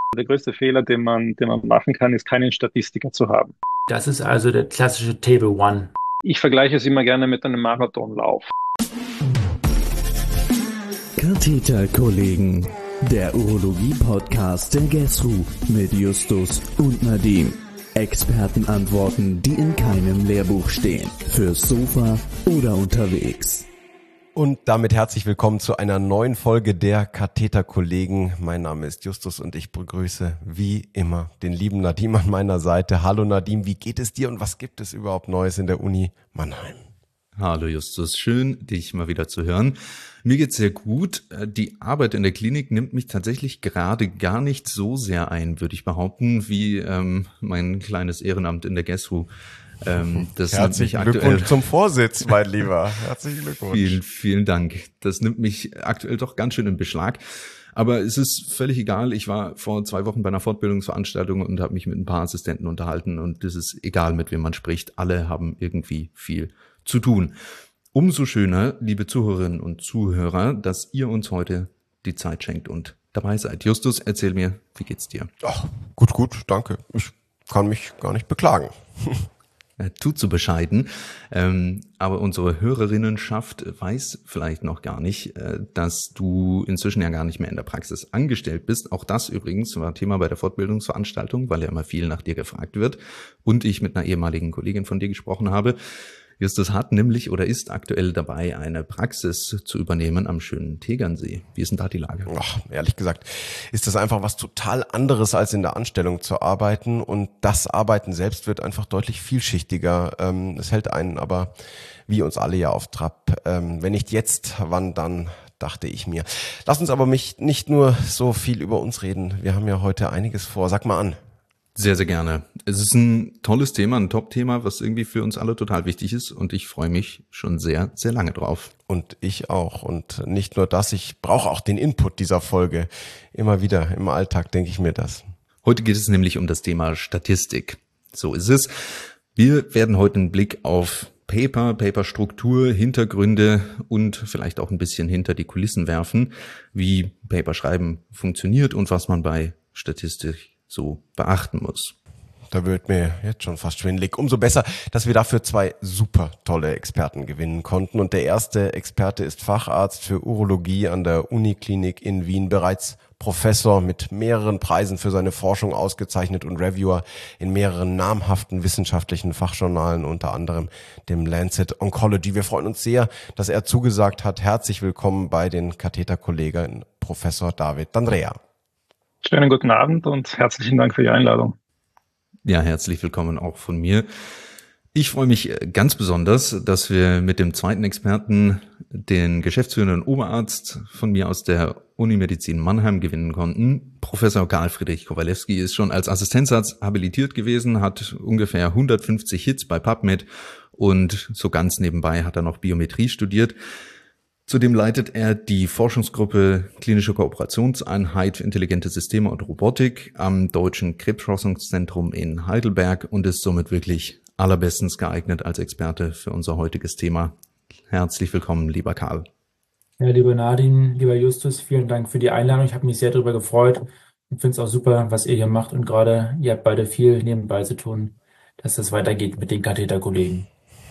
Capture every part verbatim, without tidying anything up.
Der größte Fehler, den man, den man machen kann, ist keinen Statistiker zu haben. Das ist also der klassische Table One. Ich vergleiche es immer gerne mit einem Marathonlauf. Katheterkollegen, der Urologie-Podcast der GESRU mit Justus und Nadim. Expertenantworten, die in keinem Lehrbuch stehen. Fürs Sofa oder unterwegs. Und damit herzlich willkommen zu einer neuen Folge der Katheterkollegen. Mein Name ist Justus und ich begrüße wie immer den lieben Nadim an meiner Seite. Hallo Nadim, wie geht es dir und was gibt es überhaupt Neues in der Uni Mannheim? Hallo Justus, schön, dich mal wieder zu hören. Mir geht's sehr gut. Die Arbeit in der Klinik nimmt mich tatsächlich gerade gar nicht so sehr ein, würde ich behaupten, wie ähm, mein kleines Ehrenamt in der GESRU. Ähm, das Herzlichen Glückwunsch zum Vorsitz, mein Lieber. Herzlichen Glückwunsch. Vielen, vielen Dank. Das nimmt mich aktuell doch ganz schön in Beschlag. Aber es ist völlig egal. Ich war vor zwei Wochen bei einer Fortbildungsveranstaltung und habe mich mit ein paar Assistenten unterhalten. Und es ist egal, mit wem man spricht. Alle haben irgendwie viel zu tun. Umso schöner, liebe Zuhörerinnen und Zuhörer, dass ihr uns heute die Zeit schenkt und dabei seid. Justus, erzähl mir, wie geht's dir? Ach, gut, gut, danke. Ich kann mich gar nicht beklagen. Tut so bescheiden, ähm, aber unsere Hörerinnenschaft weiß vielleicht noch gar nicht, äh, dass du inzwischen ja gar nicht mehr in der Praxis angestellt bist. Auch das übrigens war Thema bei der Fortbildungsveranstaltung, weil ja immer viel nach dir gefragt wird und ich mit einer ehemaligen Kollegin von dir gesprochen habe. Justus hat nämlich oder ist aktuell dabei, eine Praxis zu übernehmen am schönen Tegernsee. Wie ist denn da die Lage? Ach, ehrlich gesagt, ist das einfach was total anderes, als in der Anstellung zu arbeiten. Und das Arbeiten selbst wird einfach deutlich vielschichtiger. Ähm, es hält einen aber, wie uns alle ja auf Trab. Ähm, wenn nicht jetzt, wann dann, dachte ich mir. Lass uns aber mich nicht nur so viel über uns reden. Wir haben ja heute einiges vor. Sag mal an. Sehr, sehr gerne. Es ist ein tolles Thema, ein Top-Thema, was irgendwie für uns alle total wichtig ist und ich freue mich schon sehr, sehr lange drauf. Und ich auch. Und nicht nur das, ich brauche auch den Input dieser Folge. Immer wieder im Alltag denke ich mir das. Heute geht es nämlich um das Thema Statistik. So ist es. Wir werden heute einen Blick auf Paper, Paperstruktur, Hintergründe und vielleicht auch ein bisschen hinter die Kulissen werfen, wie Paperschreiben funktioniert und was man bei Statistik so beachten muss. Da wird mir jetzt schon fast schwindelig. Umso besser, dass wir dafür zwei super tolle Experten gewinnen konnten. Und der erste Experte ist Facharzt für Urologie an der Uniklinik in Wien, bereits Professor mit mehreren Preisen für seine Forschung ausgezeichnet und Reviewer in mehreren namhaften wissenschaftlichen Fachjournalen, unter anderem dem Lancet Oncology. Wir freuen uns sehr, dass er zugesagt hat. Herzlich willkommen bei den Katheterkollegen Professor David D'Andrea. Schönen guten Abend und herzlichen Dank für die Einladung. Ja, herzlich willkommen auch von mir. Ich freue mich ganz besonders, dass wir mit dem zweiten Experten den geschäftsführenden Oberarzt von mir aus der Unimedizin Mannheim gewinnen konnten. Professor Karl Friedrich Kowalewski ist schon als Assistenzarzt habilitiert gewesen, hat ungefähr hundertfünfzig Hits bei PubMed und so ganz nebenbei hat er noch Biometrie studiert. Zudem leitet er die Forschungsgruppe Klinische Kooperationseinheit für intelligente Systeme und Robotik am Deutschen Krebsforschungszentrum in Heidelberg und ist somit wirklich allerbestens geeignet als Experte für unser heutiges Thema. Herzlich willkommen, lieber Karl. Ja, lieber Nadine, lieber Justus, vielen Dank für die Einladung. Ich habe mich sehr darüber gefreut und finde es auch super, was ihr hier macht. Und gerade, ihr habt beide viel nebenbei zu tun, dass das weitergeht mit den Katheterkollegen.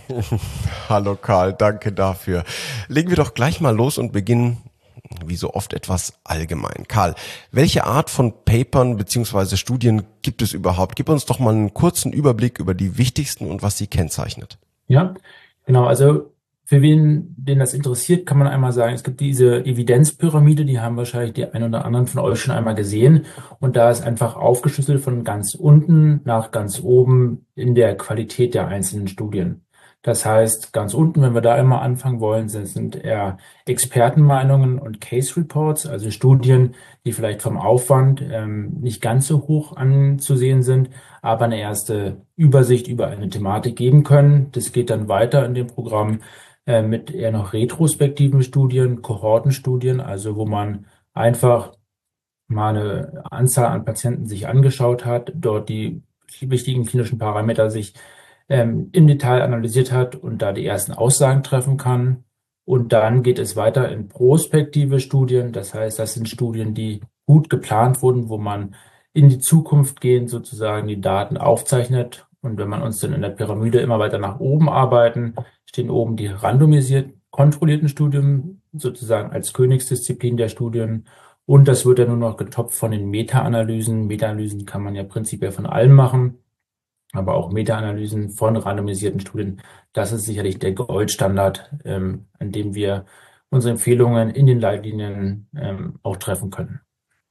Hallo Karl, danke dafür. Legen wir doch gleich mal los und beginnen, wie so oft, etwas allgemein. Karl, welche Art von Papern bzw. Studien gibt es überhaupt? Gib uns doch mal einen kurzen Überblick über die wichtigsten und was sie kennzeichnet. Ja, genau. Also für wen, den das interessiert, kann man einmal sagen, es gibt diese Evidenzpyramide, die haben wahrscheinlich die ein oder anderen von euch schon einmal gesehen. Und da ist einfach aufgeschlüsselt von ganz unten nach ganz oben in der Qualität der einzelnen Studien. Das heißt, ganz unten, wenn wir da einmal anfangen wollen, sind, sind eher Expertenmeinungen und Case Reports, also Studien, die vielleicht vom Aufwand ähm, nicht ganz so hoch anzusehen sind, aber eine erste Übersicht über eine Thematik geben können. Das geht dann weiter in dem Programm äh, mit eher noch retrospektiven Studien, Kohortenstudien, also wo man einfach mal eine Anzahl an Patienten sich angeschaut hat, dort die wichtigen klinischen Parameter sich ähm, im Detail analysiert hat und da die ersten Aussagen treffen kann. Und dann geht es weiter in prospektive Studien. Das heißt, das sind Studien, die gut geplant wurden, wo man in die Zukunft gehend sozusagen die Daten aufzeichnet. Und wenn man uns dann in der Pyramide immer weiter nach oben arbeiten, stehen oben die randomisiert kontrollierten Studien sozusagen als Königsdisziplin der Studien. Und das wird dann nur noch getoppt von den Meta-Analysen. Meta-Analysen kann man ja prinzipiell von allem machen, aber auch Meta-Analysen von randomisierten Studien. Das ist sicherlich der Goldstandard, ähm, an dem wir unsere Empfehlungen in den Leitlinien ähm, auch treffen können.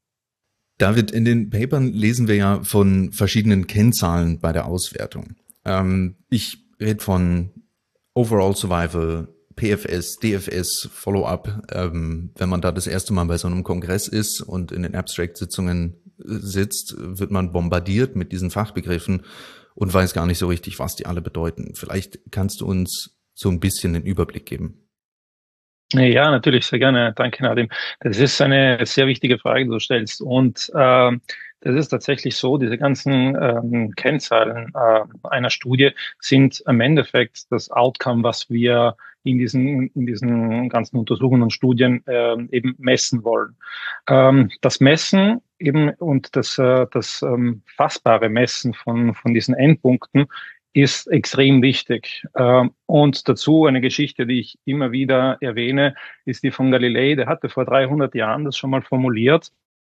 David, in den Papern lesen wir ja von verschiedenen Kennzahlen bei der Auswertung. Ähm, ich rede von Overall Survival, P F S, D F S, Follow-up. Ähm, wenn man da das erste Mal bei so einem Kongress ist und in den Abstract-Sitzungen sitzt, wird man bombardiert mit diesen Fachbegriffen und weiß gar nicht so richtig, was die alle bedeuten. Vielleicht kannst du uns so ein bisschen den Überblick geben. Ja, natürlich, sehr gerne. Danke, Nadim. Das ist eine sehr wichtige Frage, die du stellst. Und äh, das ist tatsächlich so, diese ganzen ähm, Kennzahlen äh, einer Studie sind im Endeffekt das Outcome, was wir in diesen, in diesen ganzen Untersuchungen und Studien äh, eben messen wollen. Ähm, das Messen eben und das, äh, das ähm, fassbare Messen von, von diesen Endpunkten ist extrem wichtig. Und dazu eine Geschichte, die ich immer wieder erwähne, ist die von Galilei. Der hatte vor dreihundert Jahren das schon mal formuliert.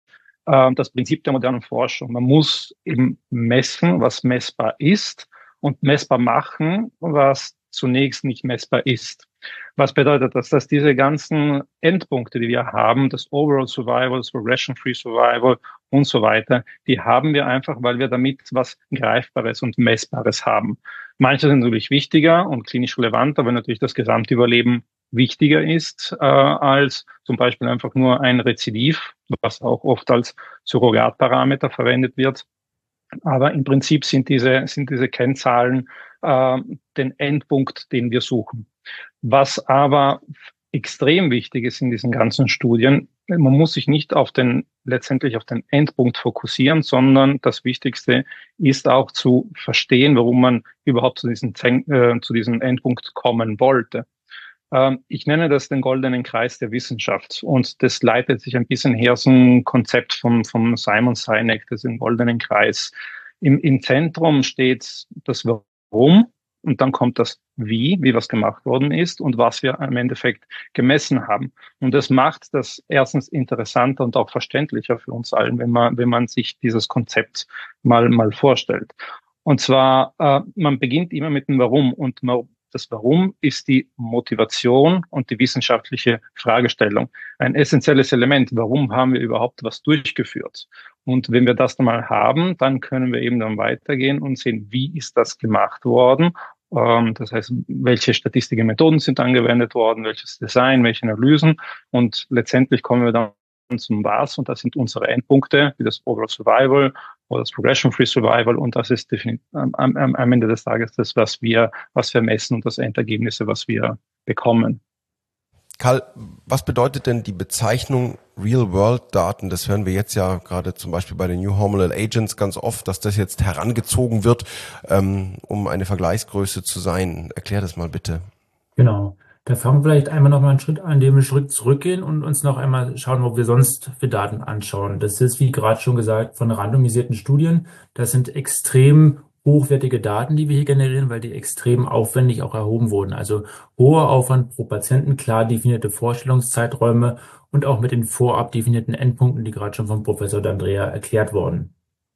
Das Prinzip der modernen Forschung. Man muss eben messen, was messbar ist, und messbar machen, was zunächst nicht messbar ist. Was bedeutet das? Dass diese ganzen Endpunkte, die wir haben, das Overall Survival, das Regression-Free Survival und so weiter, die haben wir einfach, weil wir damit was Greifbares und Messbares haben. Manche sind natürlich wichtiger und klinisch relevanter, weil natürlich das Gesamtüberleben wichtiger ist äh, als zum Beispiel einfach nur ein Rezidiv, was auch oft als Surrogatparameter verwendet wird. Aber im Prinzip sind diese, sind diese Kennzahlen äh, den Endpunkt, den wir suchen. Was aber extrem wichtig ist in diesen ganzen Studien, man muss sich nicht auf den, letztendlich auf den Endpunkt fokussieren, sondern das Wichtigste ist auch zu verstehen, warum man überhaupt zu diesem, äh, zu diesem Endpunkt kommen wollte. Ähm, ich nenne das den goldenen Kreis der Wissenschaft, und das leitet sich ein bisschen her aus dem Konzept vom, vom Simon Sinek, das ist ein goldenen Kreis. Im, im Zentrum steht das Warum. Und dann kommt das Wie, wie was gemacht worden ist und was wir im Endeffekt gemessen haben. Und das macht das erstens interessanter und auch verständlicher für uns allen, wenn man, wenn man sich dieses Konzept mal, mal vorstellt. Und zwar, äh, man beginnt immer mit dem Warum, und man, das Warum ist die Motivation und die wissenschaftliche Fragestellung. Ein essentielles Element. Warum haben wir überhaupt was durchgeführt? Und wenn wir das dann mal haben, dann können wir eben dann weitergehen und sehen, wie ist das gemacht worden? Ähm, das heißt, welche statistischen Methoden sind angewendet worden, welches Design, welche Analysen, und letztendlich kommen wir dann zum Was, und das sind unsere Endpunkte, wie das Overall Survival oder das Regression-Free Survival, und das ist definitiv am, am, am Ende des Tages das, was wir, was wir messen, und das Endergebnisse, was wir bekommen. Karl, was bedeutet denn die Bezeichnung Real-World-Daten? Das hören wir jetzt ja gerade zum Beispiel bei den New Hormonal Agents ganz oft, dass das jetzt herangezogen wird, ähm, um eine Vergleichsgröße zu sein. Erklär das mal bitte. Genau. Da fangen wir vielleicht einmal noch mal einen Schritt an, indem wir einen Schritt zurückgehen und uns noch einmal schauen, wo wir sonst für Daten anschauen. Das ist, wie gerade schon gesagt, von randomisierten Studien. Das sind extrem hochwertige Daten, die wir hier generieren, weil die extrem aufwendig auch erhoben wurden. Also hoher Aufwand pro Patienten, klar definierte Vorstellungszeiträume und auch mit den vorab definierten Endpunkten, die gerade schon vom Professor D'Andrea erklärt wurden.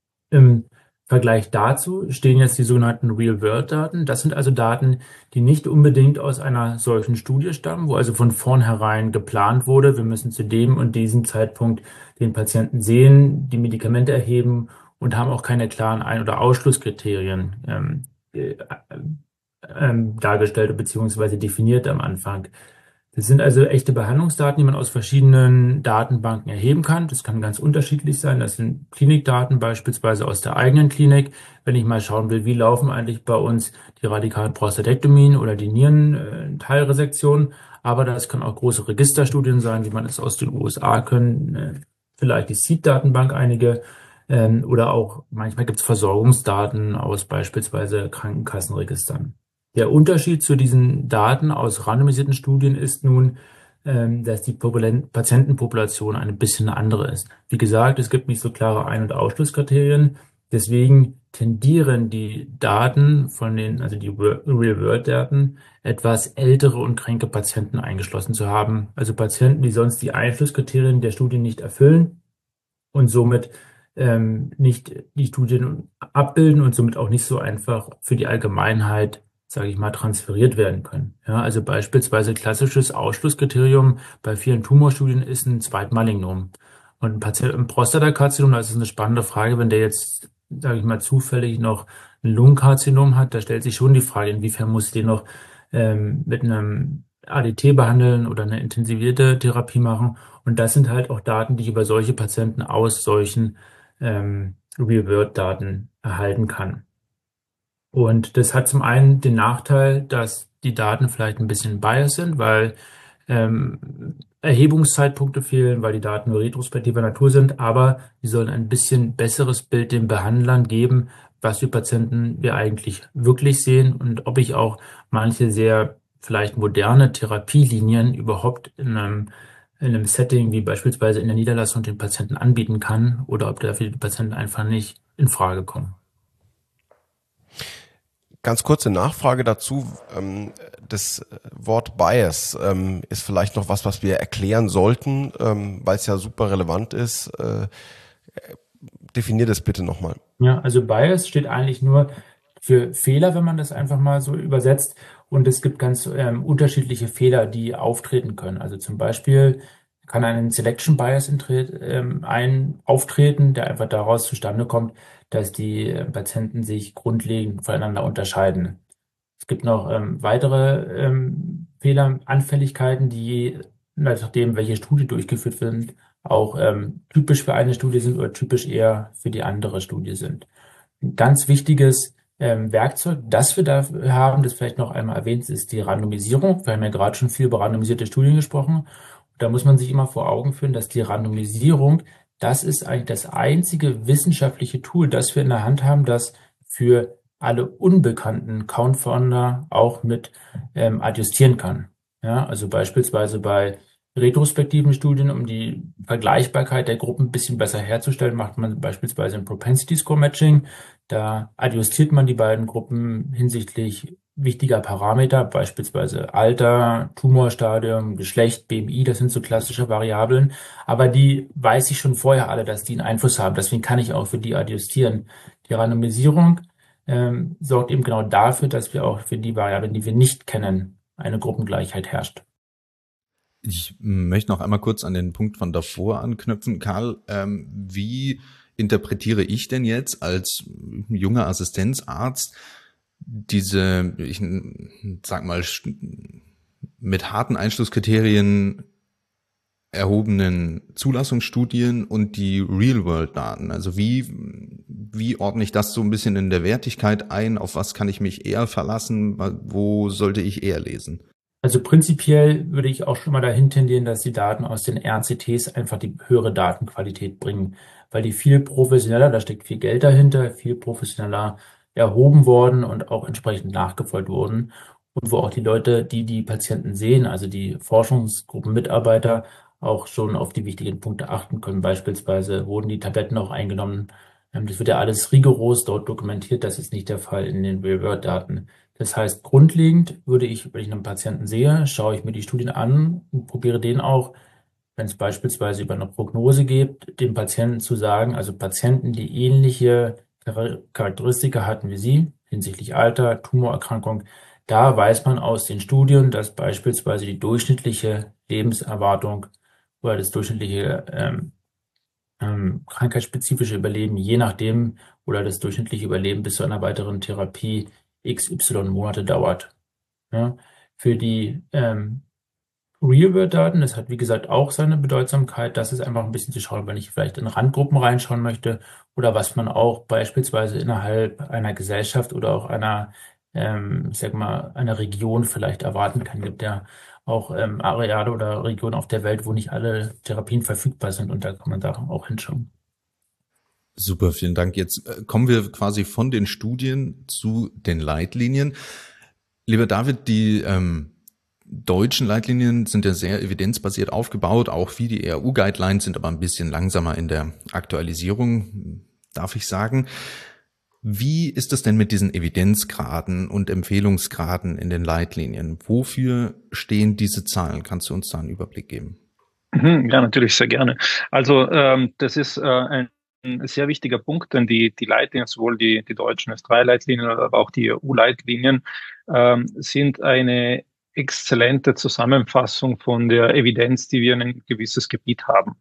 Im Vergleich dazu stehen jetzt die sogenannten Real-World-Daten. Das sind also Daten, die nicht unbedingt aus einer solchen Studie stammen, wo also von vornherein geplant wurde, wir müssen zu dem und diesem Zeitpunkt den Patienten sehen, die Medikamente erheben, und haben auch keine klaren Ein- oder Ausschlusskriterien ähm, äh, ähm, dargestellt bzw. definiert am Anfang. Das sind also echte Behandlungsdaten, die man aus verschiedenen Datenbanken erheben kann. Das kann ganz unterschiedlich sein. Das sind Klinikdaten beispielsweise aus der eigenen Klinik. Wenn ich mal schauen will, wie laufen eigentlich bei uns die radikalen Prostatektomien oder die Nierenteilresektion. Aber das können auch große Registerstudien sein, wie man es aus den U S A können. Vielleicht die Seed-Datenbank einige. Oder auch manchmal gibt es Versorgungsdaten aus beispielsweise Krankenkassenregistern. Der Unterschied zu diesen Daten aus randomisierten Studien ist nun, ähm, dass die Populen- Patientenpopulation ein bisschen eine andere ist. Wie gesagt, es gibt nicht so klare Ein- und Ausschlusskriterien. Deswegen tendieren die Daten von den, also die Real-World-Daten, etwas ältere und kranke Patienten eingeschlossen zu haben. Also Patienten, die sonst die Einschlusskriterien der Studien nicht erfüllen und somit ähm, nicht die Studien abbilden und somit auch nicht so einfach für die Allgemeinheit, sage ich mal, transferiert werden können. Ja, also beispielsweise klassisches Ausschlusskriterium bei vielen Tumorstudien ist ein Zweitmalignom. Und ein Patient im Prostatakarzinom, das ist eine spannende Frage, wenn der jetzt, sage ich mal, zufällig noch ein Lungenkarzinom hat, da stellt sich schon die Frage, inwiefern muss den noch ähm, mit einem A D T behandeln oder eine intensivierte Therapie machen. Und das sind halt auch Daten, die ich über solche Patienten aus solchen ähm, Real-World-Daten erhalten kann. Und das hat zum einen den Nachteil, dass die Daten vielleicht ein bisschen biased sind, weil ähm, Erhebungszeitpunkte fehlen, weil die Daten nur retrospektiver Natur sind, aber die sollen ein bisschen besseres Bild den Behandlern geben, was für Patienten wir eigentlich wirklich sehen und ob ich auch manche sehr vielleicht moderne Therapielinien überhaupt in einem, in einem Setting wie beispielsweise in der Niederlassung den Patienten anbieten kann oder ob dafür die Patienten einfach nicht in Frage kommen. Ganz kurze Nachfrage dazu. Ähm, das Wort Bias ähm, ist vielleicht noch was, was wir erklären sollten, ähm, weil es ja super relevant ist. Äh, definier das bitte nochmal. Ja, also Bias steht eigentlich nur für Fehler, wenn man das einfach mal so übersetzt. Und es gibt ganz ähm, unterschiedliche Fehler, die auftreten können. Also zum Beispiel kann ein Selection Bias ähm, ein auftreten, der einfach daraus zustande kommt, dass die äh, Patienten sich grundlegend voneinander unterscheiden. Es gibt noch ähm, weitere ähm, Fehleranfälligkeiten, die nachdem, welche Studie durchgeführt wird, auch ähm, typisch für eine Studie sind oder typisch eher für die andere Studie sind. Ein ganz wichtiges ähm, Werkzeug, das wir dafür haben, das vielleicht noch einmal erwähnt, ist die Randomisierung. Wir haben ja gerade schon viel über randomisierte Studien gesprochen. Da muss man sich immer vor Augen führen, dass die Randomisierung, das ist eigentlich das einzige wissenschaftliche Tool, das wir in der Hand haben, das für alle unbekannten Confounders auch mit ähm, adjustieren kann. Ja, also beispielsweise bei retrospektiven Studien, um die Vergleichbarkeit der Gruppen ein bisschen besser herzustellen, macht man beispielsweise ein Propensity Score Matching. Da adjustiert man die beiden Gruppen hinsichtlich wichtiger Parameter, beispielsweise Alter, Tumorstadium, Geschlecht, B M I, das sind so klassische Variablen. Aber die weiß ich schon vorher alle, dass die einen Einfluss haben. Deswegen kann ich auch für die adjustieren. Die Randomisierung ähm, sorgt eben genau dafür, dass wir auch für die Variablen, die wir nicht kennen, eine Gruppengleichheit herrscht. Ich möchte noch einmal kurz an den Punkt von davor anknüpfen. Karl, ähm, wie interpretiere ich denn jetzt als junger Assistenzarzt diese, ich sag mal, mit harten Einschlusskriterien erhobenen Zulassungsstudien und die Real-World-Daten? Also wie, wie ordne ich das so ein bisschen in der Wertigkeit ein? Auf was kann ich mich eher verlassen? Wo sollte ich eher lesen? Also prinzipiell würde ich auch schon mal dahin tendieren, dass die Daten aus den R C Ts einfach die höhere Datenqualität bringen, weil die viel professioneller, da steckt viel Geld dahinter, viel professioneller erhoben worden und auch entsprechend nachgefolgt wurden. Und wo auch die Leute, die die Patienten sehen, also die Forschungsgruppenmitarbeiter, auch schon auf die wichtigen Punkte achten können. Beispielsweise wurden die Tabletten auch eingenommen. Das wird ja alles rigoros dort dokumentiert. Das ist nicht der Fall in den Real-World-Daten. Das heißt, grundlegend würde ich, wenn ich einen Patienten sehe, schaue ich mir die Studien an und probiere den auch, wenn es beispielsweise über eine Prognose geht, dem Patienten zu sagen, also Patienten, die ähnliche Charakteristika hatten wie Sie, hinsichtlich Alter, Tumorerkrankung, da weiß man aus den Studien, dass beispielsweise die durchschnittliche Lebenserwartung oder das durchschnittliche ähm, ähm, krankheitsspezifische Überleben, je nachdem, oder das durchschnittliche Überleben bis zu einer weiteren Therapie X Y Monate dauert. Ja, für die ähm, Real-World-Daten, das hat wie gesagt auch seine Bedeutsamkeit, das ist einfach ein bisschen zu schauen, wenn ich vielleicht in Randgruppen reinschauen möchte oder was man auch beispielsweise innerhalb einer Gesellschaft oder auch einer, ähm, ich sag mal, einer Region vielleicht erwarten kann. Es gibt ja auch ähm, Areale oder Regionen auf der Welt, wo nicht alle Therapien verfügbar sind und da kann man da auch hinschauen. Super, vielen Dank. Jetzt kommen wir quasi von den Studien zu den Leitlinien. Lieber David, die ähm, deutschen Leitlinien sind ja sehr evidenzbasiert aufgebaut, auch wie die E U-Guidelines, sind aber ein bisschen langsamer in der Aktualisierung, darf ich sagen. Wie ist es denn mit diesen Evidenzgraden und Empfehlungsgraden in den Leitlinien? Wofür stehen diese Zahlen? Kannst du uns da einen Überblick geben? Ja, natürlich, sehr gerne. Also ähm, das ist äh, ein ein sehr wichtiger Punkt, denn die, die Leitlinien, sowohl die, die deutschen S drei Leitlinien, aber auch die E U-Leitlinien, ähm, sind eine exzellente Zusammenfassung von der Evidenz, die wir in ein gewisses Gebiet haben.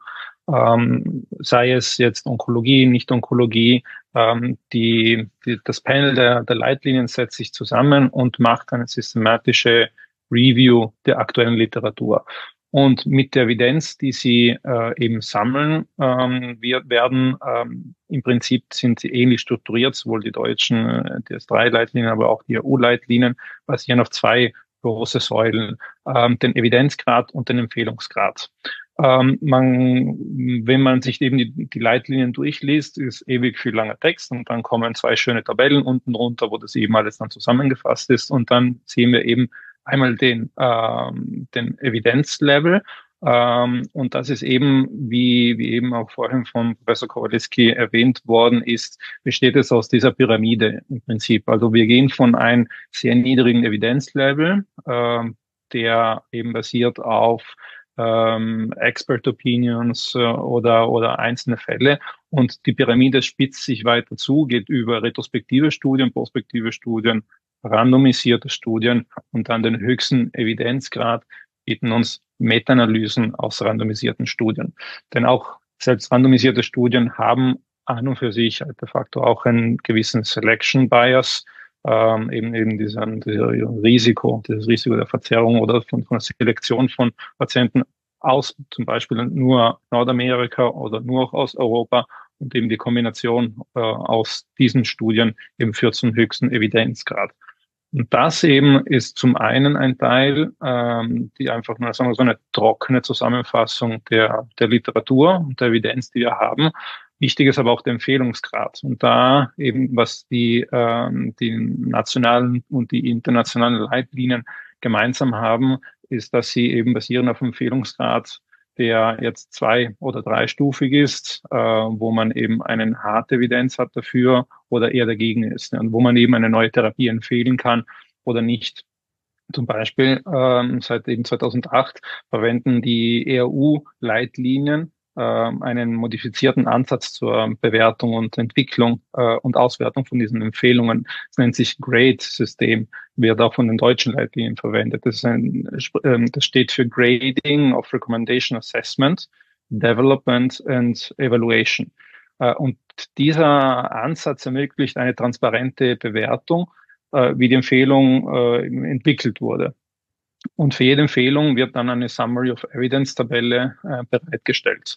Ähm, sei es jetzt Onkologie, Nicht-Onkologie, ähm, die, die, das Panel der, der Leitlinien setzt sich zusammen und macht eine systematische Review der aktuellen Literatur. Und mit der Evidenz, die sie äh, eben sammeln, ähm, wir werden ähm, im Prinzip sind sie ähnlich strukturiert, sowohl die deutschen äh, die S drei Leitlinien, aber auch die E U-Leitlinien, basieren auf zwei große Säulen, ähm, den Evidenzgrad und den Empfehlungsgrad. Ähm, man, wenn man sich eben die, die Leitlinien durchliest, ist ewig viel langer Text und dann kommen zwei schöne Tabellen unten drunter, wo das eben alles dann zusammengefasst ist und dann sehen wir eben einmal den, ähm, den Evidenzlevel, ähm, und das ist eben, wie, wie eben auch vorhin von Professor Kowalewski erwähnt worden ist, besteht es aus dieser Pyramide im Prinzip. Also wir gehen von einem sehr niedrigen Evidenzlevel, ähm, der eben basiert auf ähm, Expert Opinions äh, oder, oder einzelne Fälle. Und die Pyramide spitzt sich weiter zu, geht über retrospektive Studien, prospektive Studien, randomisierte Studien und dann den höchsten Evidenzgrad bieten uns Meta-Analysen aus randomisierten Studien. Denn auch selbst randomisierte Studien haben an und für sich de facto auch einen gewissen Selection Bias, ähm, eben eben diesen, dieser Risiko, dieses Risiko der Verzerrung oder von, von der Selektion von Patienten aus zum Beispiel nur Nordamerika oder nur aus Europa und eben die Kombination äh, aus diesen Studien eben führt zum höchsten Evidenzgrad. Und das eben ist zum einen ein Teil, ähm, die einfach nur, sagen wir so, eine trockene Zusammenfassung der, der Literatur und der Evidenz, die wir haben. Wichtig ist aber auch der Empfehlungsgrad. Und da eben, was die, ähm, die nationalen und die internationalen Leitlinien gemeinsam haben, ist, dass sie eben basieren auf Empfehlungsgrad, der jetzt zwei- oder dreistufig ist, äh, wo man eben eine harte Evidenz hat dafür oder eher dagegen ist, und wo man eben eine neue Therapie empfehlen kann oder nicht. Zum Beispiel ähm, seit eben zweitausendacht verwenden die E U-Leitlinien äh, einen modifizierten Ansatz zur Bewertung und Entwicklung äh, und Auswertung von diesen Empfehlungen. Es nennt sich GRADE-System, wird auch von den deutschen Leitlinien verwendet. Das, ist ein, äh, das steht für Grading of Recommendation Assessment, Development and Evaluation. Äh, und dieser Ansatz ermöglicht eine transparente Bewertung, wie die Empfehlung äh, entwickelt wurde. Und für jede Empfehlung wird dann eine Summary of Evidence-Tabelle äh, bereitgestellt.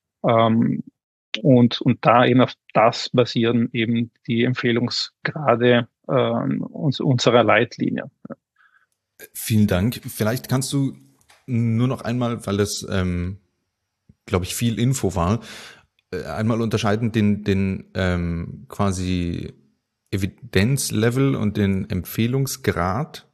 Ähm, und, und da eben auf das basieren eben die Empfehlungsgrade äh, uns, unserer Leitlinie. Vielen Dank. Vielleicht kannst du nur noch einmal, weil das, ähm, glaube ich, viel Info war, äh, einmal unterscheiden den, den ähm, quasi Evidenzlevel und den Empfehlungsgrad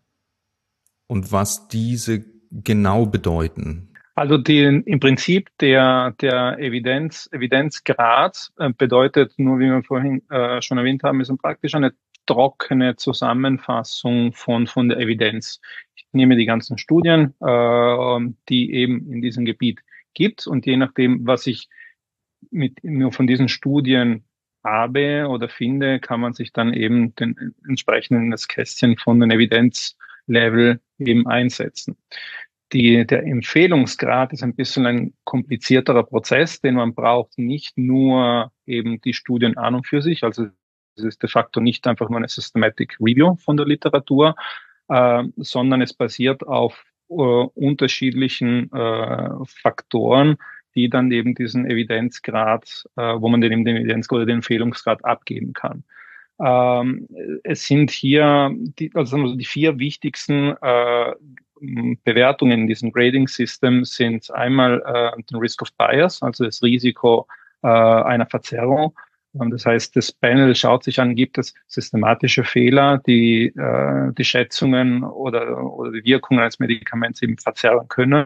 und was diese genau bedeuten. Also die, im Prinzip der, der Evidenz, Evidenzgrad äh, bedeutet nur, wie wir vorhin äh, schon erwähnt haben, ist praktisch eine trockene Zusammenfassung von, von der Evidenz. Ich nehme die ganzen Studien, äh, die eben in diesem Gebiet gibt und je nachdem, was ich mit nur von diesen Studien habe oder finde, kann man sich dann eben den entsprechenden das Kästchen von den Evidenzlevel eben einsetzen. Die, der Empfehlungsgrad ist ein bisschen ein komplizierterer Prozess, denn man braucht nicht nur eben die Studien an und für sich, also es ist de facto nicht einfach nur eine Systematic Review von der Literatur, äh, sondern es basiert auf äh, unterschiedlichen äh, Faktoren, die dann eben diesen Evidenzgrad, äh, wo man den eben den Evidenzgrad oder den Empfehlungsgrad abgeben kann. Ähm, es sind hier die, also die vier wichtigsten äh, Bewertungen in diesem Grading System sind einmal äh, den Risk of Bias, also das Risiko äh, einer Verzerrung, Und das heißt, das Panel schaut sich an, gibt es systematische Fehler, die äh, die Schätzungen oder, oder die Wirkungen eines Medikaments eben verzerren können.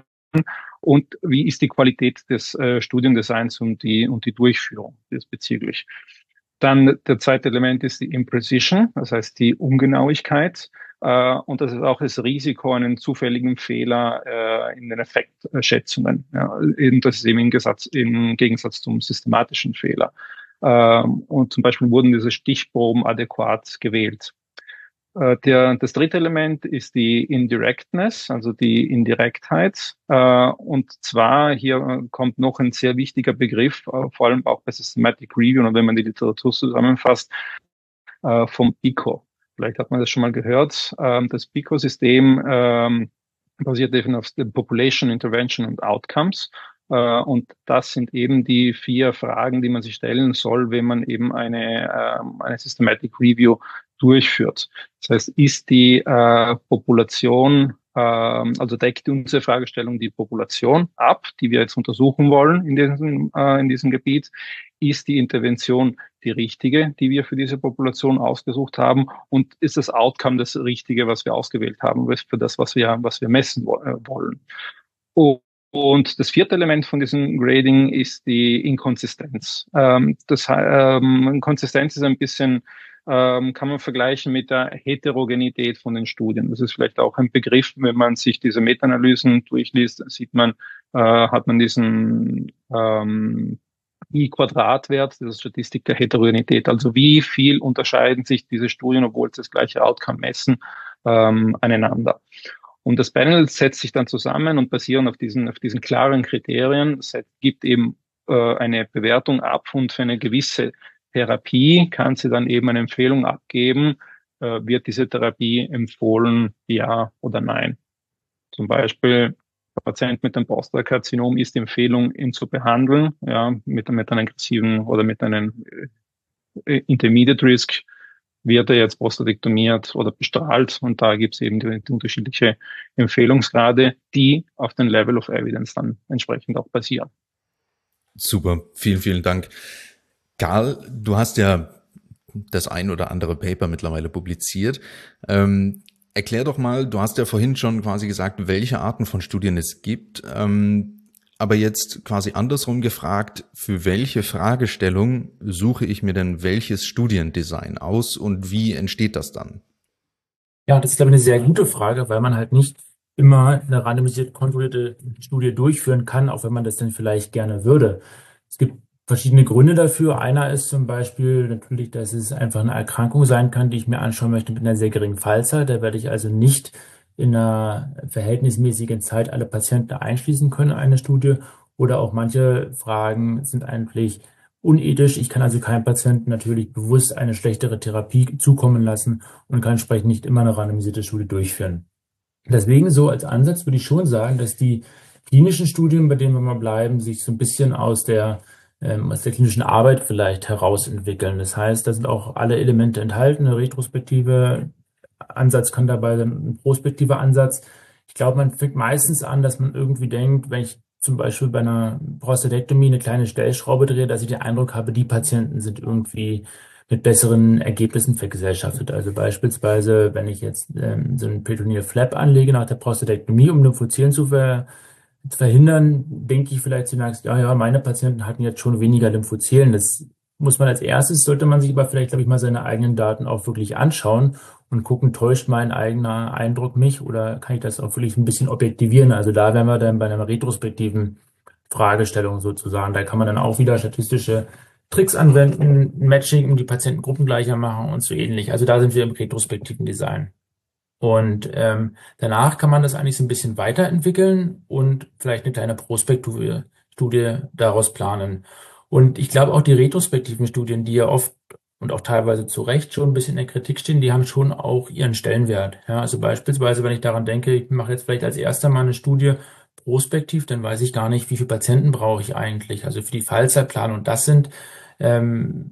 Und wie ist die Qualität des äh, Studiendesigns und die, und die Durchführung diesbezüglich? Dann der zweite Element ist die Imprecision, das heißt die Ungenauigkeit. Äh, und das ist auch das Risiko, einen zufälligen Fehler äh, in den Effektschätzungen. Ja, das ist eben im Gegensatz, im Gegensatz zum systematischen Fehler. Ähm, und zum Beispiel wurden diese Stichproben adäquat gewählt. Äh, der, das dritte Element ist die Indirectness, also die Indirektheit. Äh, und zwar hier kommt noch ein sehr wichtiger Begriff, äh, vor allem auch bei Systematic Review und wenn man die Literatur zusammenfasst, äh, vom P I C O. Vielleicht hat man das schon mal gehört. Ähm, das P I C O-System ähm, basiert eben auf der Population, Intervention und Outcomes. Uh, und das sind eben die vier Fragen, die man sich stellen soll, wenn man eben eine, uh, eine Systematic Review durchführt. Das heißt, ist die uh, Population, uh, also deckt unsere Fragestellung die Population ab, die wir jetzt untersuchen wollen in diesem, uh, in diesem Gebiet? Ist die Intervention die richtige, die wir für diese Population ausgesucht haben? Und ist das Outcome das richtige, was wir ausgewählt haben, für das, was wir, was wir messen wollen? Und Und das vierte Element von diesem Grading ist die Inkonsistenz. Ähm, das ähm, Konsistenz ist ein bisschen, ähm, kann man vergleichen mit der Heterogenität von den Studien. Das ist vielleicht auch ein Begriff, wenn man sich diese Meta-Analysen durchliest, dann sieht man, äh, hat man diesen ähm, I-Quadratwert, diese Statistik der Heterogenität. Also wie viel unterscheiden sich diese Studien, obwohl sie das gleiche Outcome messen, ähm, aneinander. Und das Panel setzt sich dann zusammen und basierend auf diesen, auf diesen klaren Kriterien, es gibt eben äh, eine Bewertung ab und für eine gewisse Therapie kann sie dann eben eine Empfehlung abgeben, äh, wird diese Therapie empfohlen, ja oder nein. Zum Beispiel, der Patient mit einem Prostatakarzinom ist die Empfehlung, ihn zu behandeln, ja, mit, mit einem aggressiven oder mit einem äh, Intermediate Risk. Wird er jetzt prostatektomiert oder bestrahlt? Und da gibt es eben die, die unterschiedliche Empfehlungsgrade, die auf den Level of Evidence dann entsprechend auch basieren. Super, vielen, vielen Dank. Karl, du hast ja das ein oder andere Paper mittlerweile publiziert. Ähm, erklär doch mal, du hast ja vorhin schon quasi gesagt, welche Arten von Studien es gibt. Ähm, Aber jetzt quasi andersrum gefragt, für welche Fragestellung suche ich mir denn welches Studiendesign aus und wie entsteht das dann? Ja, das ist, glaube ich, eine sehr gute Frage, weil man halt nicht immer eine randomisiert kontrollierte Studie durchführen kann, auch wenn man das dann vielleicht gerne würde. Es gibt verschiedene Gründe dafür. Einer ist zum Beispiel natürlich, dass es einfach eine Erkrankung sein kann, die ich mir anschauen möchte mit einer sehr geringen Fallzahl. Da werde ich also nicht in einer verhältnismäßigen Zeit alle Patienten einschließen können in eine Studie. Oder auch manche Fragen sind eigentlich unethisch. Ich kann also keinem Patienten natürlich bewusst eine schlechtere Therapie zukommen lassen und kann entsprechend nicht immer eine randomisierte Studie durchführen. Deswegen so als Ansatz würde ich schon sagen, dass die klinischen Studien, bei denen wir mal bleiben, sich so ein bisschen aus der ähm, aus der klinischen Arbeit vielleicht herausentwickeln. Das heißt, da sind auch alle Elemente enthalten, eine retrospektive Ansatz kann dabei sein, ein prospektiver Ansatz. Ich glaube, man fängt meistens an, dass man irgendwie denkt, wenn ich zum Beispiel bei einer Prostatektomie eine kleine Stellschraube drehe, dass ich den Eindruck habe, die Patienten sind irgendwie mit besseren Ergebnissen vergesellschaftet. Also beispielsweise, wenn ich jetzt ähm, so einen Peritoneal Flap anlege nach der Prostatektomie, um Lymphozyten zu, ver zu verhindern, denke ich vielleicht zunächst, ja, ja, meine Patienten hatten jetzt schon weniger Lymphozyten. Das muss man als erstes, sollte man sich aber vielleicht, glaube ich, mal seine eigenen Daten auch wirklich anschauen und gucken, täuscht mein eigener Eindruck mich oder kann ich das auch wirklich ein bisschen objektivieren? Also da wären wir dann bei einer retrospektiven Fragestellung sozusagen. Da kann man dann auch wieder statistische Tricks anwenden, Matching, um die Patientengruppen gleicher machen und so ähnlich. Also da sind wir im retrospektiven Design. Und ähm, danach kann man das eigentlich so ein bisschen weiterentwickeln und vielleicht eine kleine prospektive Studie daraus planen. Und ich glaube auch die retrospektiven Studien, die ja oft und auch teilweise zu Recht schon ein bisschen in der Kritik stehen, die haben schon auch ihren Stellenwert. Ja, also beispielsweise, wenn ich daran denke, ich mache jetzt vielleicht als erster mal eine Studie prospektiv, dann weiß ich gar nicht, wie viele Patienten brauche ich eigentlich, also für die Fallzeitplanung. Und das sind ähm,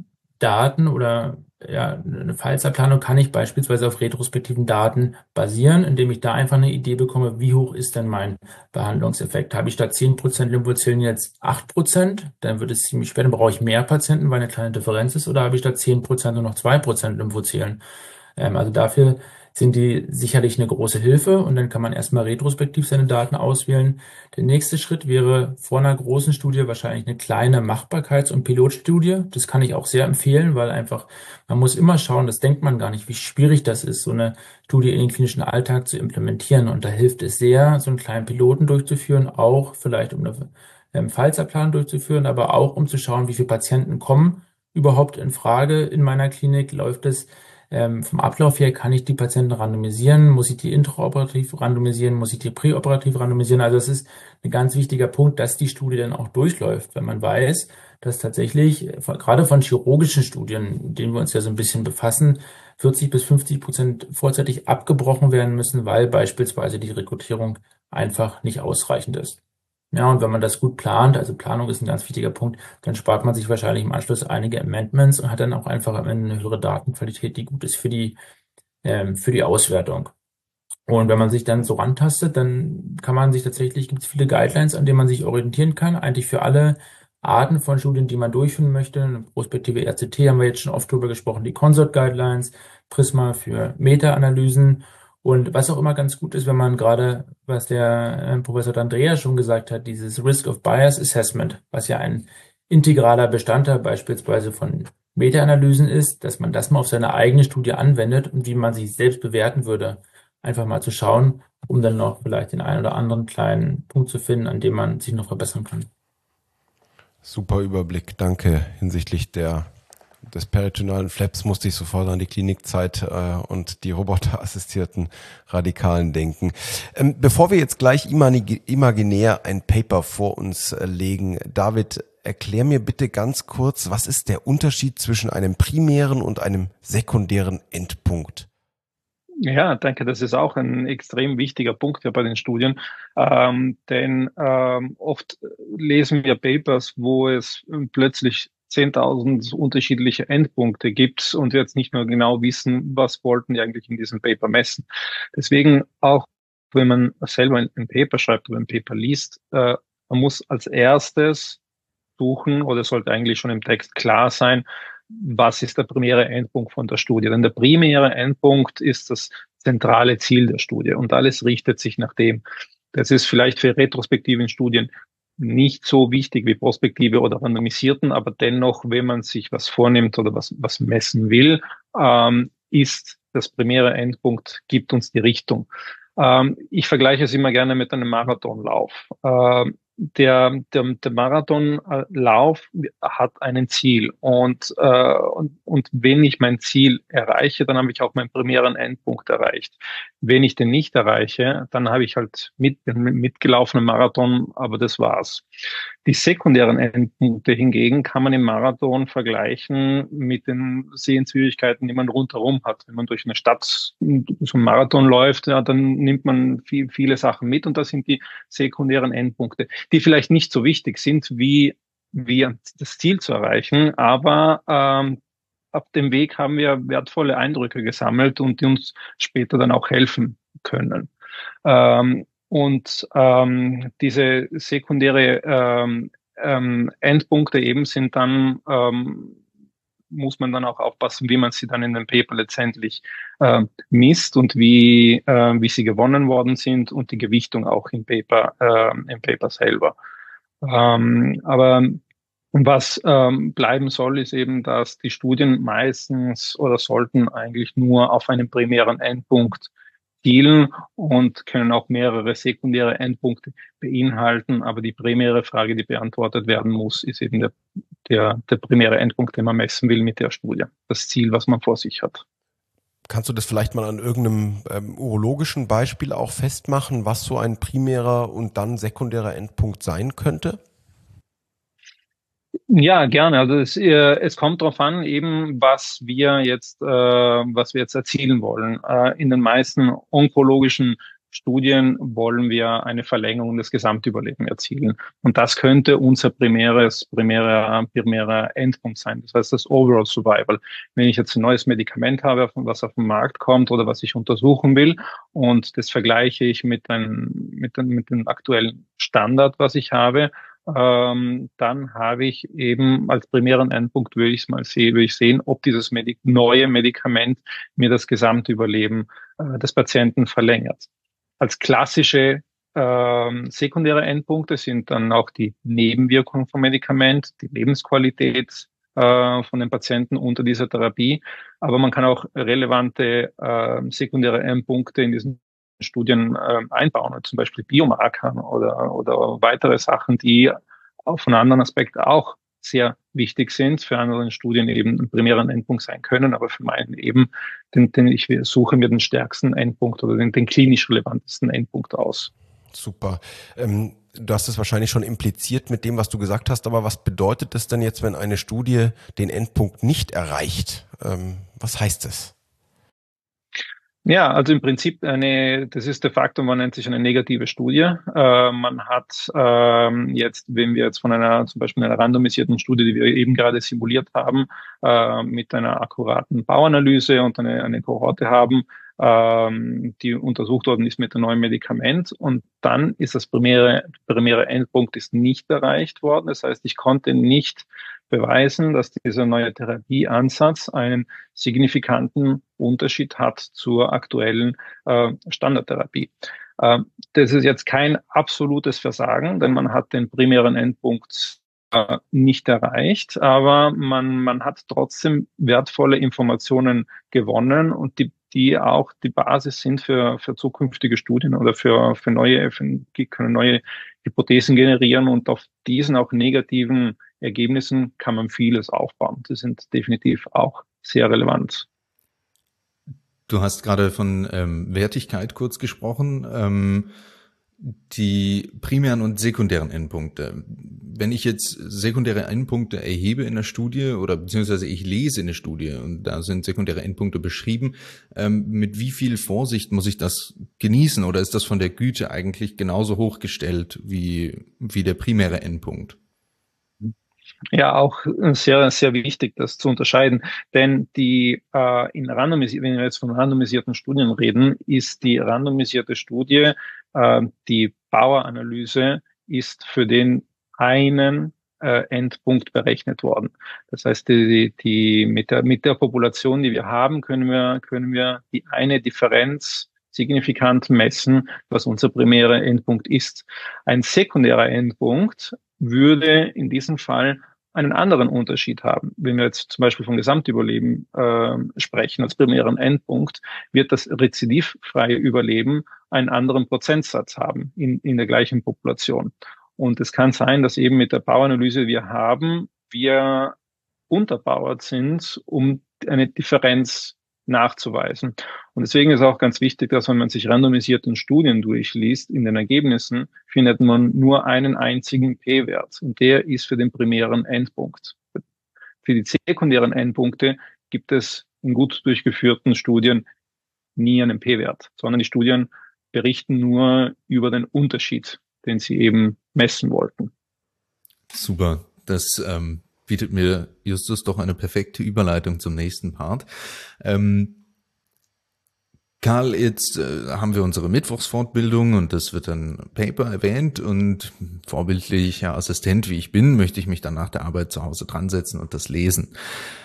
Daten oder ja, eine Fallzeitplanung kann ich beispielsweise auf retrospektiven Daten basieren, indem ich da einfach eine Idee bekomme, wie hoch ist denn mein Behandlungseffekt. Habe ich statt zehn Prozent Lymphozellen jetzt acht Prozent, dann wird es ziemlich schwer, dann brauche ich mehr Patienten, weil eine kleine Differenz ist, oder habe ich statt zehn Prozent nur noch zwei Prozent Lymphozellen? Ähm, also dafür sind die sicherlich eine große Hilfe, und dann kann man erstmal retrospektiv seine Daten auswählen. Der nächste Schritt wäre vor einer großen Studie wahrscheinlich eine kleine Machbarkeits- und Pilotstudie. Das kann ich auch sehr empfehlen, weil einfach man muss immer schauen, das denkt man gar nicht, wie schwierig das ist, so eine Studie in den klinischen Alltag zu implementieren. Und da hilft es sehr, so einen kleinen Piloten durchzuführen, auch vielleicht um eine ähm, Fallzeitplanung durchzuführen, aber auch um zu schauen, wie viele Patienten kommen überhaupt in Frage in meiner Klinik. Läuft es ähm, vom Ablauf her, kann ich die Patienten randomisieren? Muss ich die intraoperativ randomisieren? Muss ich die präoperativ randomisieren? Also es ist ein ganz wichtiger Punkt, dass die Studie dann auch durchläuft, wenn man weiß, dass tatsächlich von, gerade von chirurgischen Studien, denen wir uns ja so ein bisschen befassen, vierzig bis fünfzig Prozent vorzeitig abgebrochen werden müssen, weil beispielsweise die Rekrutierung einfach nicht ausreichend ist. Ja, und wenn man das gut plant, also Planung ist ein ganz wichtiger Punkt, dann spart man sich wahrscheinlich im Anschluss einige Amendments und hat dann auch einfach am Ende eine höhere Datenqualität, die gut ist für die, ähm, für die Auswertung. Und wenn man sich dann so rantastet, dann kann man sich tatsächlich, gibt es viele Guidelines, an denen man sich orientieren kann, eigentlich für alle Arten von Studien, die man durchführen möchte. Eine prospektive R C T haben wir jetzt schon oft drüber gesprochen, die Consort Guidelines, Prisma für Meta-Analysen. Und was auch immer ganz gut ist, wenn man gerade, was der äh, Professor D'Andrea schon gesagt hat, dieses Risk of Bias Assessment, was ja ein integraler Bestandteil beispielsweise von Meta-Analysen ist, dass man das mal auf seine eigene Studie anwendet und wie man sich selbst bewerten würde. Einfach mal zu schauen, um dann noch vielleicht den einen oder anderen kleinen Punkt zu finden, an dem man sich noch verbessern kann. Super Überblick, danke. Hinsichtlich der des peritonalen Flaps musste ich sofort an die Klinikzeit äh, und die roboterassistierten Radikalen denken. Ähm, bevor wir jetzt gleich imag- imaginär ein Paper vor uns äh, legen, David, erklär mir bitte ganz kurz, was ist der Unterschied zwischen einem primären und einem sekundären Endpunkt? Ja, danke. Das ist auch ein extrem wichtiger Punkt ja bei den Studien, ähm, denn ähm, oft lesen wir Papers, wo es plötzlich zehntausend unterschiedliche Endpunkte gibt und wir jetzt nicht mehr genau wissen, was wollten die eigentlich in diesem Paper messen. Deswegen auch, wenn man selber ein, ein Paper schreibt oder ein Paper liest, äh, man muss als erstes suchen, oder sollte eigentlich schon im Text klar sein, was ist der primäre Endpunkt von der Studie. Denn der primäre Endpunkt ist das zentrale Ziel der Studie und alles richtet sich nach dem. Das ist vielleicht für retrospektiven Studien nicht so wichtig wie prospektive oder randomisierten, aber dennoch, wenn man sich was vornimmt oder was, was messen will, ähm, ist das primäre Endpunkt, gibt uns die Richtung. Ähm, ich vergleiche es immer gerne mit einem Marathonlauf. Ähm, Der, der, der Marathonlauf hat ein Ziel und, äh, und, und wenn ich mein Ziel erreiche, dann habe ich auch meinen primären Endpunkt erreicht. Wenn ich den nicht erreiche, dann habe ich halt mit, mitgelaufenen Marathon, aber das war's. Die sekundären Endpunkte hingegen kann man im Marathon vergleichen mit den Sehenswürdigkeiten, die man rundherum hat. Wenn man durch eine Stadt so einen Marathon läuft, ja, dann nimmt man viel, viele Sachen mit und das sind die sekundären Endpunkte, die vielleicht nicht so wichtig sind, wie, wie das Ziel zu erreichen, aber ähm, auf dem Weg haben wir wertvolle Eindrücke gesammelt und die uns später dann auch helfen können. Ähm, und ähm, diese sekundäre ähm, ähm, Endpunkte eben sind dann, ähm, muss man dann auch aufpassen, wie man sie dann in dem Paper letztendlich äh, misst und wie, äh, wie sie gewonnen worden sind und die Gewichtung auch im Paper, äh, im Paper selber. Ähm, aber was ähm, bleiben soll, ist eben, dass die Studien meistens oder sollten eigentlich nur auf einen primären Endpunkt zielen und können auch mehrere sekundäre Endpunkte beinhalten. Aber die primäre Frage, die beantwortet werden muss, ist eben der, der, der primäre Endpunkt, den man messen will mit der Studie. Das Ziel, was man vor sich hat. Kannst du das vielleicht mal an irgendeinem ähm, urologischen Beispiel auch festmachen, was so ein primärer und dann sekundärer Endpunkt sein könnte? Ja, gerne. Also es, äh, es kommt darauf an, eben was wir jetzt, äh, was wir jetzt erzielen wollen. Äh, in den meisten onkologischen Studien wollen wir eine Verlängerung des Gesamtüberlebens erzielen. Und das könnte unser primäres, primärer, primärer Endpunkt sein. Das heißt, das Overall Survival. Wenn ich jetzt ein neues Medikament habe, was auf den Markt kommt oder was ich untersuchen will, und das vergleiche ich mit einem, mit dem, mit dem aktuellen Standard, was ich habe, ähm, dann habe ich eben als primären Endpunkt, würde ich es mal sehen, würde ich sehen, ob dieses Medik- neue Medikament mir das Gesamtüberleben äh, des Patienten verlängert. Als klassische ähm, sekundäre Endpunkte sind dann auch die Nebenwirkungen vom Medikament, die Lebensqualität äh, von den Patienten unter dieser Therapie. Aber man kann auch relevante äh, sekundäre Endpunkte in diesen Studien äh, einbauen, zum Beispiel Biomarker oder, oder weitere Sachen, die auch von anderen Aspekten auch sehr wichtig sind, für andere Studien eben einen primären Endpunkt sein können, aber für meinen eben, den, den ich suche mir den stärksten Endpunkt oder den, den klinisch relevantesten Endpunkt aus. Super. Ähm, du hast es wahrscheinlich schon impliziert mit dem, was du gesagt hast, aber was bedeutet es denn jetzt, wenn eine Studie den Endpunkt nicht erreicht? Ähm, was heißt das? Ja, also im Prinzip eine, das ist de facto, man nennt sich eine negative Studie. Äh, man hat ähm, jetzt, wenn wir jetzt von einer, zum Beispiel einer randomisierten Studie, die wir eben gerade simuliert haben, äh, mit einer akkuraten Bauanalyse und eine, eine Kohorte haben, ähm, die untersucht worden ist mit einem neuen Medikament, und dann ist das primäre, primäre Endpunkt ist nicht erreicht worden. Das heißt, ich konnte nicht beweisen, dass dieser neue Therapieansatz einen signifikanten Unterschied hat zur aktuellen äh, Standardtherapie. Äh, das ist jetzt kein absolutes Versagen, denn man hat den primären Endpunkt äh, nicht erreicht, aber man, man hat trotzdem wertvolle Informationen gewonnen, und die die auch die Basis sind für, für zukünftige Studien oder für, für neue, für, können neue Hypothesen generieren, und auf diesen auch negativen Ergebnissen kann man vieles aufbauen. Die sind definitiv auch sehr relevant. Du hast gerade von ähm, Wertigkeit kurz gesprochen. Ähm, die primären und sekundären Endpunkte. Wenn ich jetzt sekundäre Endpunkte erhebe in der Studie oder beziehungsweise ich lese in der Studie und da sind sekundäre Endpunkte beschrieben, ähm, mit wie viel Vorsicht muss ich das genießen, oder ist das von der Güte eigentlich genauso hochgestellt wie, wie der primäre Endpunkt? Ja, auch sehr, sehr wichtig, das zu unterscheiden. Denn die, äh, in randomisier- wenn wir jetzt von randomisierten Studien reden, ist die randomisierte Studie, äh, die Power-Analyse ist für den einen äh, Endpunkt berechnet worden. Das heißt, die, die, mit der, mit der Population, die wir haben, können wir, können wir die eine Differenz signifikant messen, was unser primärer Endpunkt ist. Ein sekundärer Endpunkt würde in diesem Fall einen anderen Unterschied haben. Wenn wir jetzt zum Beispiel vom Gesamtüberleben äh, sprechen als primären Endpunkt, wird das rezidivfreie Überleben einen anderen Prozentsatz haben in, in der gleichen Population. Und es kann sein, dass eben mit der Power-Analyse wir haben, wir unterpowert sind, um eine Differenz nachzuweisen. Und deswegen ist auch ganz wichtig, dass wenn man sich randomisierten Studien durchliest, in den Ergebnissen findet man nur einen einzigen P-Wert, und der ist für den primären Endpunkt. Für die sekundären Endpunkte gibt es in gut durchgeführten Studien nie einen P-Wert, sondern die Studien berichten nur über den Unterschied, den sie eben messen wollten. Super, das ähm bietet mir Justus doch eine perfekte Überleitung zum nächsten Part. Ähm, Karl, jetzt äh, haben wir unsere Mittwochsfortbildung und das wird dann Paper erwähnt, und vorbildlicher Assistent, wie ich bin, möchte ich mich dann nach der Arbeit zu Hause dran setzen und das lesen.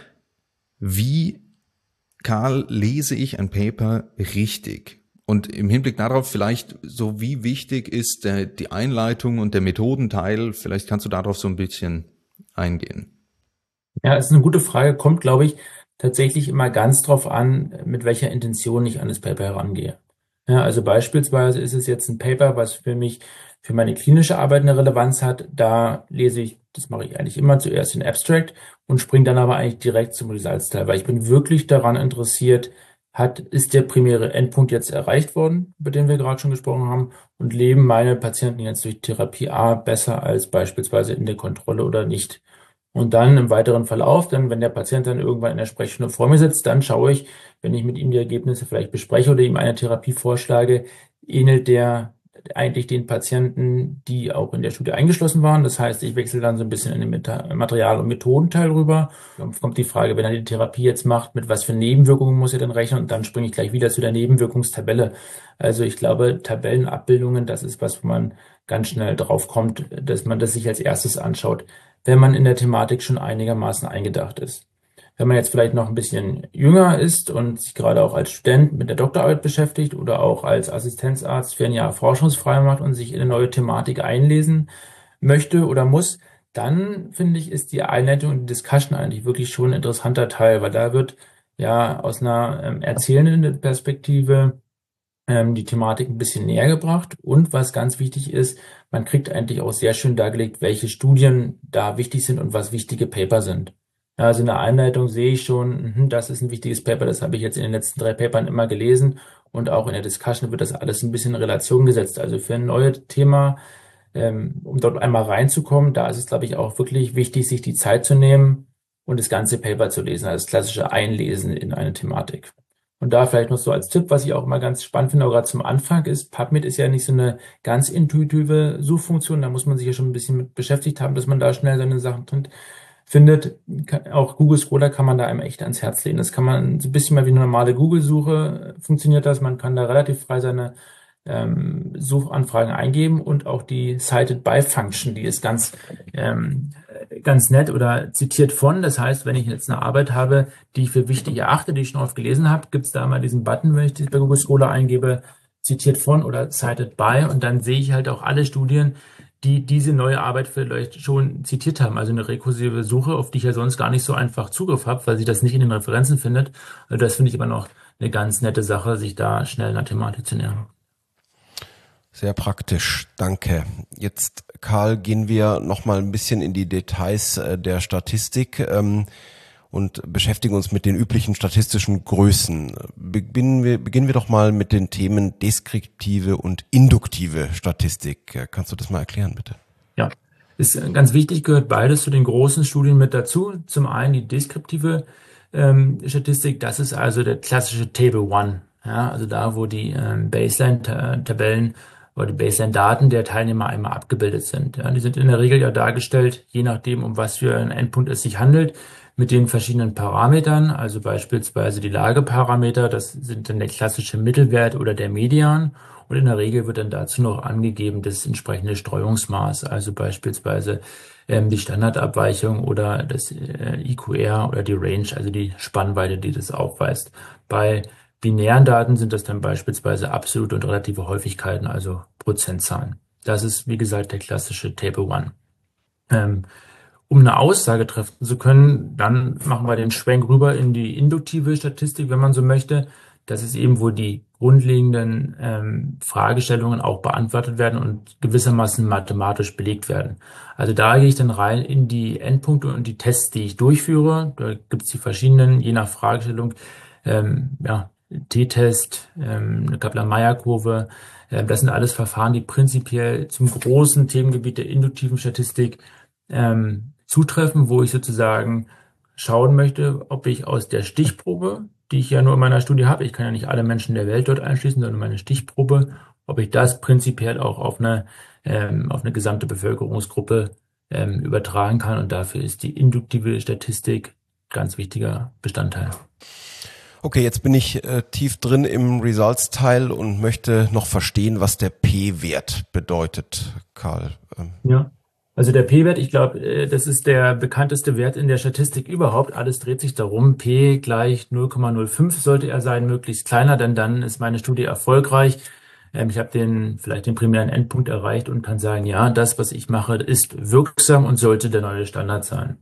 Wie, Karl, lese ich ein Paper richtig? Und im Hinblick darauf vielleicht so, wie wichtig ist der, die Einleitung und der Methodenteil? Vielleicht kannst du darauf so ein bisschen eingehen. Ja, ist eine gute Frage. Kommt, glaube ich, tatsächlich immer ganz drauf an, mit welcher Intention ich an das Paper herangehe. Ja, also beispielsweise ist es jetzt ein Paper, was für mich, für meine klinische Arbeit eine Relevanz hat. Da lese ich, das mache ich eigentlich immer zuerst den Abstract und springe dann aber eigentlich direkt zum Results-Teil, weil ich bin wirklich daran interessiert, hat, ist der primäre Endpunkt jetzt erreicht worden, über den wir gerade schon gesprochen haben, und leben meine Patienten jetzt durch Therapie A besser als beispielsweise in der Kontrolle oder nicht? Und dann im weiteren Verlauf, dann, wenn der Patient dann irgendwann in der Sprechstunde vor mir sitzt, dann schaue ich, wenn ich mit ihm die Ergebnisse vielleicht bespreche oder ihm eine Therapie vorschlage, ähnelt der eigentlich den Patienten, die auch in der Studie eingeschlossen waren. Das heißt, ich wechsle dann so ein bisschen in den Meta- Material- und Methodenteil rüber. Dann kommt die Frage, wenn er die Therapie jetzt macht, mit was für Nebenwirkungen muss er denn rechnen? Und dann springe ich gleich wieder zu der Nebenwirkungstabelle. Also ich glaube, Tabellenabbildungen, das ist was, wo man ganz schnell drauf kommt, dass man das sich als erstes anschaut, wenn man in der Thematik schon einigermaßen eingedacht ist. Wenn man jetzt vielleicht noch ein bisschen jünger ist und sich gerade auch als Student mit der Doktorarbeit beschäftigt oder auch als Assistenzarzt für ein Jahr forschungsfrei macht und sich in eine neue Thematik einlesen möchte oder muss, dann finde ich, ist die Einleitung und die Discussion eigentlich wirklich schon ein interessanter Teil, weil da wird ja aus einer ähm, erzählenden Perspektive ähm, die Thematik ein bisschen näher gebracht. Und was ganz wichtig ist, man kriegt eigentlich auch sehr schön dargelegt, welche Studien da wichtig sind und was wichtige Paper sind. Ja, also in der Einleitung sehe ich schon, mhm, das ist ein wichtiges Paper, das habe ich jetzt in den letzten drei Papern immer gelesen. Und auch in der Discussion wird das alles ein bisschen in Relation gesetzt. Also für ein neues Thema, ähm, um dort einmal reinzukommen, da ist es, glaube ich, auch wirklich wichtig, sich die Zeit zu nehmen und das ganze Paper zu lesen, also das klassische Einlesen in eine Thematik. Und da vielleicht noch so als Tipp, was ich auch immer ganz spannend finde, auch gerade zum Anfang ist, PubMed ist ja nicht so eine ganz intuitive Suchfunktion, da muss man sich ja schon ein bisschen mit beschäftigt haben, dass man da schnell seine Sachen drin findet. Auch Google Scholar kann man da einem echt ans Herz legen. Das kann man so ein bisschen mal wie eine normale Google-Suche funktioniert das. Man kann da relativ frei seine ähm, Suchanfragen eingeben und auch die Cited by Function, die ist ganz ähm, ganz nett oder zitiert von. Das heißt, wenn ich jetzt eine Arbeit habe, die ich für wichtig erachte, die ich schon oft gelesen habe, gibt es da mal diesen Button, wenn ich das bei Google Scholar eingebe, zitiert von oder cited by, und dann sehe ich halt auch alle Studien, die diese neue Arbeit vielleicht schon zitiert haben. Also eine rekursive Suche, auf die ich ja sonst gar nicht so einfach Zugriff habe, weil sich das nicht in den Referenzen findet. Also das finde ich aber noch eine ganz nette Sache, sich da schnell einer Thematik zu nähern. Sehr praktisch, danke. Jetzt, Karl, gehen wir noch mal ein bisschen in die Details der Statistik ähm, und beschäftigen uns mit den üblichen statistischen Größen. Beginnen wir, beginnen wir doch mal mit den Themen deskriptive und induktive Statistik. Kannst du das mal erklären, bitte? Ja, ist ganz wichtig, gehört beides zu den großen Studien mit dazu. Zum einen die deskriptive ähm, Statistik, das ist also der klassische Table One. Ja, also da, wo die ähm, Baseline-Tabellen oder die Baseline-Daten der Teilnehmer einmal abgebildet sind. Ja, die sind in der Regel ja dargestellt, je nachdem, um was für einen Endpunkt es sich handelt, mit den verschiedenen Parametern, also beispielsweise die Lageparameter, das sind dann der klassische Mittelwert oder der Median. Und in der Regel wird dann dazu noch angegeben das entsprechende Streuungsmaß, also beispielsweise ähm, die Standardabweichung oder das äh, I Q R oder die Range, also die Spannweite, die das aufweist. Bei binären Daten sind das dann beispielsweise absolute und relative Häufigkeiten, also Prozentzahlen. Das ist, wie gesagt, der klassische Table One. Ähm, um eine Aussage treffen zu können, dann machen wir den Schwenk rüber in die induktive Statistik, wenn man so möchte. Das ist eben, wo die grundlegenden ähm, Fragestellungen auch beantwortet werden und gewissermaßen mathematisch belegt werden. Also da gehe ich dann rein in die Endpunkte und die Tests, die ich durchführe. Da gibt es die verschiedenen, je nach Fragestellung, ähm, ja, T-Test, ähm, eine Kaplan-Meier-Kurve. Äh, das sind alles Verfahren, die prinzipiell zum großen Themengebiet der induktiven Statistik ähm, zutreffen, wo ich sozusagen schauen möchte, ob ich aus der Stichprobe, die ich ja nur in meiner Studie habe, ich kann ja nicht alle Menschen der Welt dort einschließen, sondern meine Stichprobe, ob ich das prinzipiell auch auf eine, ähm, auf eine gesamte Bevölkerungsgruppe ähm, übertragen kann. Und dafür ist die induktive Statistik ganz wichtiger Bestandteil. Okay, jetzt bin ich äh, tief drin im Results-Teil und möchte noch verstehen, was der P-Wert bedeutet, Karl. Ähm. Ja. Also der P-Wert, ich glaube, das ist der bekannteste Wert in der Statistik überhaupt. Alles dreht sich darum. P gleich null Komma null fünf sollte er sein, möglichst kleiner, denn dann ist meine Studie erfolgreich. Ich habe den vielleicht den primären Endpunkt erreicht und kann sagen, ja, das, was ich mache, ist wirksam und sollte der neue Standard sein.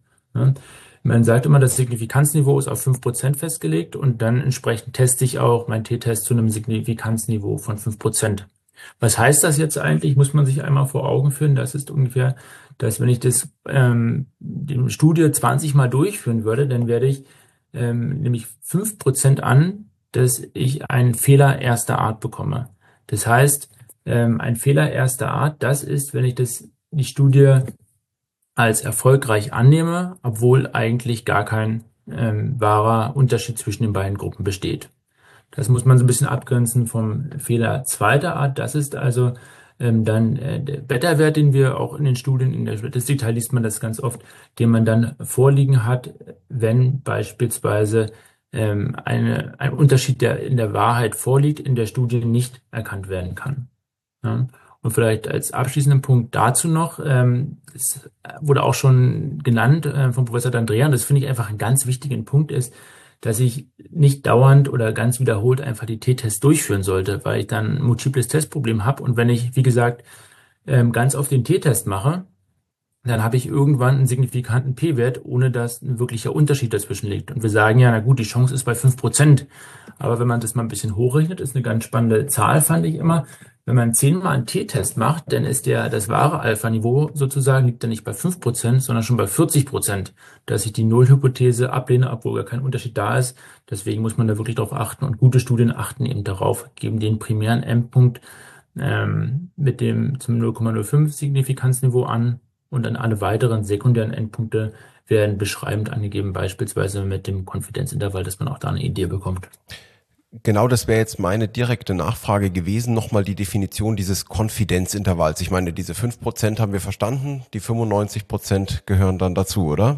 Man sagt immer, das Signifikanzniveau ist auf fünf Prozent festgelegt und dann entsprechend teste ich auch mein T-Test zu einem Signifikanzniveau von fünf Prozent. Was heißt das jetzt eigentlich? Muss man sich einmal vor Augen führen. Das ist ungefähr, dass wenn ich das ähm, die Studie zwanzig Mal durchführen würde, dann werde ich ähm, nämlich fünf Prozent an, dass ich einen Fehler erster Art bekomme. Das heißt, ähm, ein Fehler erster Art, das ist, wenn ich das die Studie als erfolgreich annehme, obwohl eigentlich gar kein ähm, wahrer Unterschied zwischen den beiden Gruppen besteht. Das muss man so ein bisschen abgrenzen vom Fehler zweiter Art. Das ist also ähm, dann äh, der Beta-Wert, den wir auch in den Studien, in der Statistik, da liest man das ganz oft, den man dann vorliegen hat, wenn beispielsweise ähm, eine, ein Unterschied, der in der Wahrheit vorliegt, in der Studie nicht erkannt werden kann. Ja? Und vielleicht als abschließenden Punkt dazu noch, ähm, es wurde auch schon genannt äh, von Professor D'Andrea, und das finde ich einfach einen ganz wichtigen Punkt ist, dass ich nicht dauernd oder ganz wiederholt einfach die T-Tests durchführen sollte, weil ich dann ein multiples Testproblem habe. Und wenn ich, wie gesagt, ähm, ganz oft den T-Test mache, dann habe ich irgendwann einen signifikanten P-Wert, ohne dass ein wirklicher Unterschied dazwischen liegt. Und wir sagen ja, na gut, die Chance ist bei fünf Prozent. Aber wenn man das mal ein bisschen hochrechnet, ist eine ganz spannende Zahl, fand ich immer. Wenn man zehnmal einen T-Test macht, dann ist der, das wahre Alpha-Niveau sozusagen, liegt dann nicht bei fünf Prozent, sondern schon bei vierzig Prozent, dass ich die Nullhypothese ablehne, obwohl gar kein Unterschied da ist. Deswegen muss man da wirklich darauf achten, und gute Studien achten eben darauf, geben den primären Endpunkt ähm, mit dem zum null Komma null fünf Signifikanzniveau an, und dann alle weiteren sekundären Endpunkte werden beschreibend angegeben, beispielsweise mit dem Konfidenzintervall, dass man auch da eine Idee bekommt. Genau, das wäre jetzt meine direkte Nachfrage gewesen. Nochmal die Definition dieses Konfidenzintervalls. Ich meine, diese fünf Prozent haben wir verstanden, die fünfundneunzig Prozent gehören dann dazu, oder?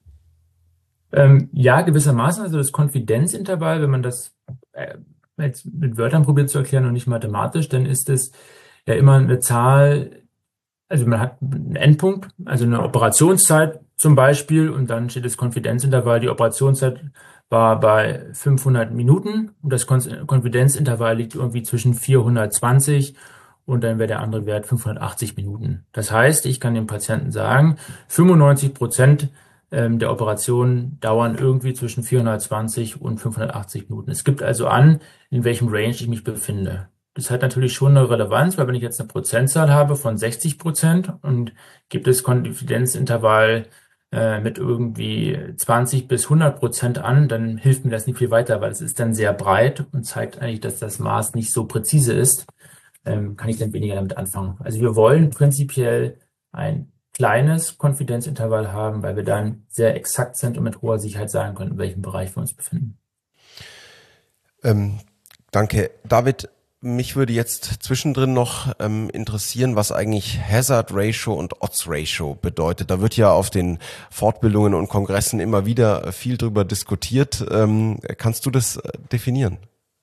Ähm, ja, gewissermaßen. Also das Konfidenzintervall, wenn man das äh, jetzt mit Wörtern probiert zu erklären und nicht mathematisch, dann ist es ja immer eine Zahl, also man hat einen Endpunkt, also eine Operationszeit zum Beispiel, und dann steht das Konfidenzintervall, die Operationszeit war bei fünfhundert Minuten und das Konfidenzintervall liegt irgendwie zwischen vierhundertzwanzig und dann wäre der andere Wert fünfhundertachtzig Minuten. Das heißt, ich kann dem Patienten sagen, fünfundneunzig Prozent der Operationen dauern irgendwie zwischen vierhundertzwanzig und fünfhundertachtzig Minuten. Es gibt also an, in welchem Range ich mich befinde. Das hat natürlich schon eine Relevanz, weil wenn ich jetzt eine Prozentzahl habe von sechzig Prozent und gibt es Konfidenzintervall äh, mit irgendwie zwanzig bis hundert Prozent an, dann hilft mir das nicht viel weiter, weil es ist dann sehr breit und zeigt eigentlich, dass das Maß nicht so präzise ist. Ähm, kann ich dann weniger damit anfangen. Also wir wollen prinzipiell ein kleines Konfidenzintervall haben, weil wir dann sehr exakt sind und mit hoher Sicherheit sagen können, in welchem Bereich wir uns befinden. Ähm, danke. David, mich würde jetzt zwischendrin noch ähm, interessieren, was eigentlich Hazard Ratio und Odds Ratio bedeutet. Da wird ja auf den Fortbildungen und Kongressen immer wieder viel drüber diskutiert. Ähm, kannst du das definieren?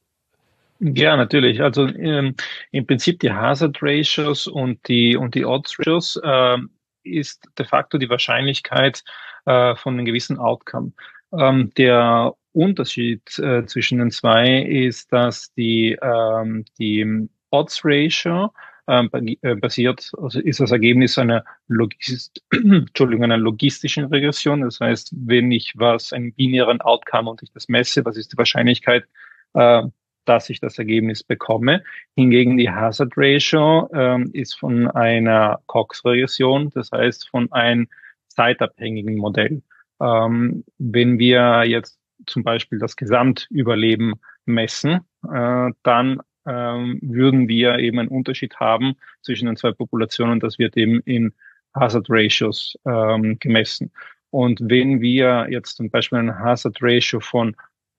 Ja, natürlich. Also ähm, im Prinzip die Hazard Ratios und die und die Odds Ratios äh, ist de facto die Wahrscheinlichkeit äh, von einem gewissen Outcome. Ähm, der Unterschied äh, zwischen den zwei ist, dass die ähm, die Odds Ratio ähm, basiert, also ist das Ergebnis einer Logist Entschuldigung, einer logistischen Regression. Das heißt, wenn ich was, einen binären Outcome und ich das messe, was ist die Wahrscheinlichkeit, äh, dass ich das Ergebnis bekomme. Hingegen die Hazard Ratio ähm, ist von einer Cox-Regression, das heißt von einem zeitabhängigen Modell. Ähm, wenn wir jetzt zum Beispiel das Gesamtüberleben messen, äh, dann ähm, würden wir eben einen Unterschied haben zwischen den zwei Populationen. Das wird eben in Hazard Ratios ähm, gemessen. Und wenn wir jetzt zum Beispiel ein Hazard Ratio von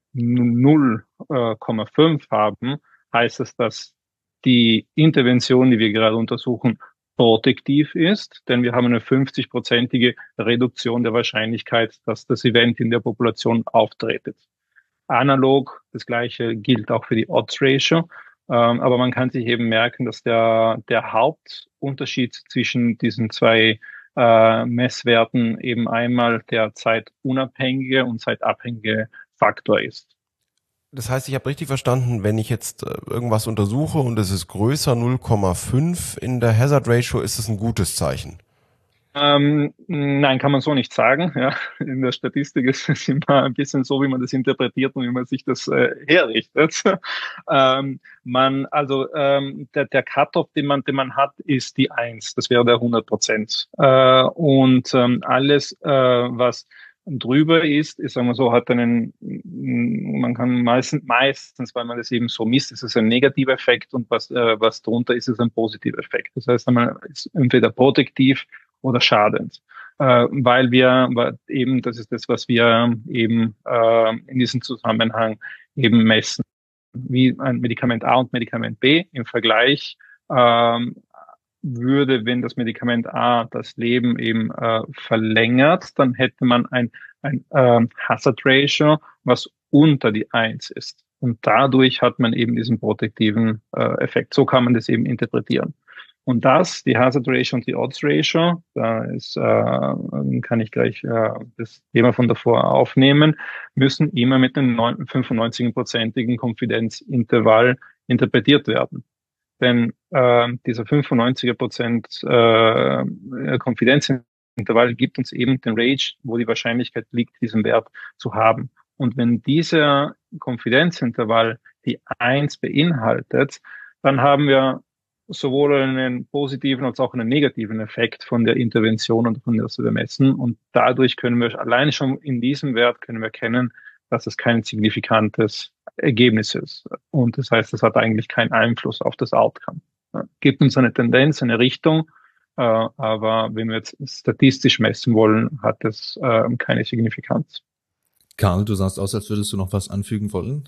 null Komma fünf haben, heißt es, dass die Intervention, die wir gerade untersuchen, protektiv ist, denn wir haben eine fünfzig-prozentige Reduktion der Wahrscheinlichkeit, dass das Event in der Population auftritt. Analog, das Gleiche gilt auch für die Odds Ratio, ähm, aber man kann sich eben merken, dass der, der Hauptunterschied zwischen diesen zwei äh, Messwerten eben einmal der zeitunabhängige und zeitabhängige Faktor ist. Das heißt, ich habe richtig verstanden, wenn ich jetzt irgendwas untersuche und es ist größer null Komma fünf in der Hazard Ratio, ist es ein gutes Zeichen? Ähm, nein, kann man so nicht sagen. Ja. In der Statistik ist es immer ein bisschen so, wie man das interpretiert und wie man sich das äh, herrichtet. ähm, man, also ähm, der, der Cut-off, den man, den man hat, ist die eins. Das wäre der hundert Prozent. Äh, und ähm, alles, äh, was drüber ist, ist, sagen wir so, hat einen, man kann meistens, meistens, weil man das eben so misst, ist es ein negativer Effekt und was, äh, was drunter ist, ist ein positiver Effekt. Das heißt, man ist entweder protektiv oder schadend. äh, weil wir weil eben, das ist das, was wir eben äh, in diesem Zusammenhang eben messen, wie ein Medikament A und Medikament B im Vergleich ähm, würde, wenn das Medikament A das Leben eben äh, verlängert, dann hätte man ein, ein ähm, Hazard Ratio, was unter die eins ist. Und dadurch hat man eben diesen protektiven äh, Effekt. So kann man das eben interpretieren. Und das, die Hazard Ratio und die Odds Ratio, da ist, äh, kann ich gleich äh, das Thema von davor aufnehmen, müssen immer mit einem fünfundneunzig-prozentigen Konfidenzintervall interpretiert werden. Denn äh, dieser fünfundneunzig Prozent äh, Konfidenzintervall gibt uns eben den Range, wo die Wahrscheinlichkeit liegt, diesen Wert zu haben. Und wenn dieser Konfidenzintervall die eins beinhaltet, dann haben wir sowohl einen positiven als auch einen negativen Effekt von der Intervention und von der wir messen. Und dadurch können wir allein schon in diesem Wert können wir erkennen, dass es kein signifikantes Ergebnis ist. Und das heißt, es hat eigentlich keinen Einfluss auf das Outcome. Gibt uns eine Tendenz, eine Richtung, äh, aber wenn wir jetzt statistisch messen wollen, hat es äh, keine Signifikanz. Karl, du sahst aus, als würdest du noch was anfügen wollen.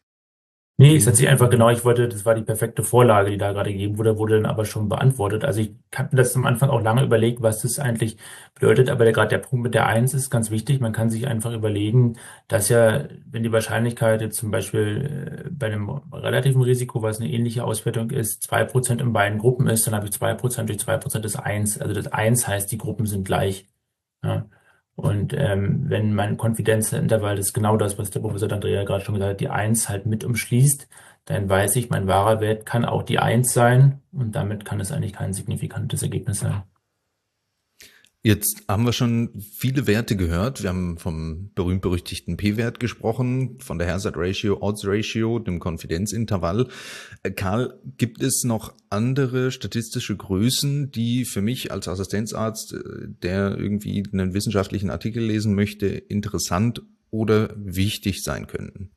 Nee, es hat sich einfach genau, ich wollte, das war die perfekte Vorlage, die da gerade gegeben wurde, wurde dann aber schon beantwortet. Also ich habe mir das am Anfang auch lange überlegt, was das eigentlich bedeutet, aber der, gerade der Punkt mit der eins ist ganz wichtig. Man kann sich einfach überlegen, dass ja, wenn die Wahrscheinlichkeit jetzt zum Beispiel äh, bei einem relativen Risiko, was eine ähnliche Auswertung ist, zwei Prozent in beiden Gruppen ist, dann habe ich zwei Prozent durch zwei Prozent ist eins. Also das eins heißt, die Gruppen sind gleich. Ja. Und ähm, wenn mein Konfidenzintervall ist genau das, was der Professor D'Andrea gerade schon gesagt hat, die eins halt mit umschließt, dann weiß ich, mein wahrer Wert kann auch die eins sein und damit kann es eigentlich kein signifikantes Ergebnis sein. Jetzt haben wir schon viele Werte gehört. Wir haben vom berühmt-berüchtigten P-Wert gesprochen, von der Hazard Ratio, Odds Ratio, dem Konfidenzintervall. Karl, gibt es noch andere statistische Größen, die für mich als Assistenzarzt, der irgendwie einen wissenschaftlichen Artikel lesen möchte, interessant oder wichtig sein könnten?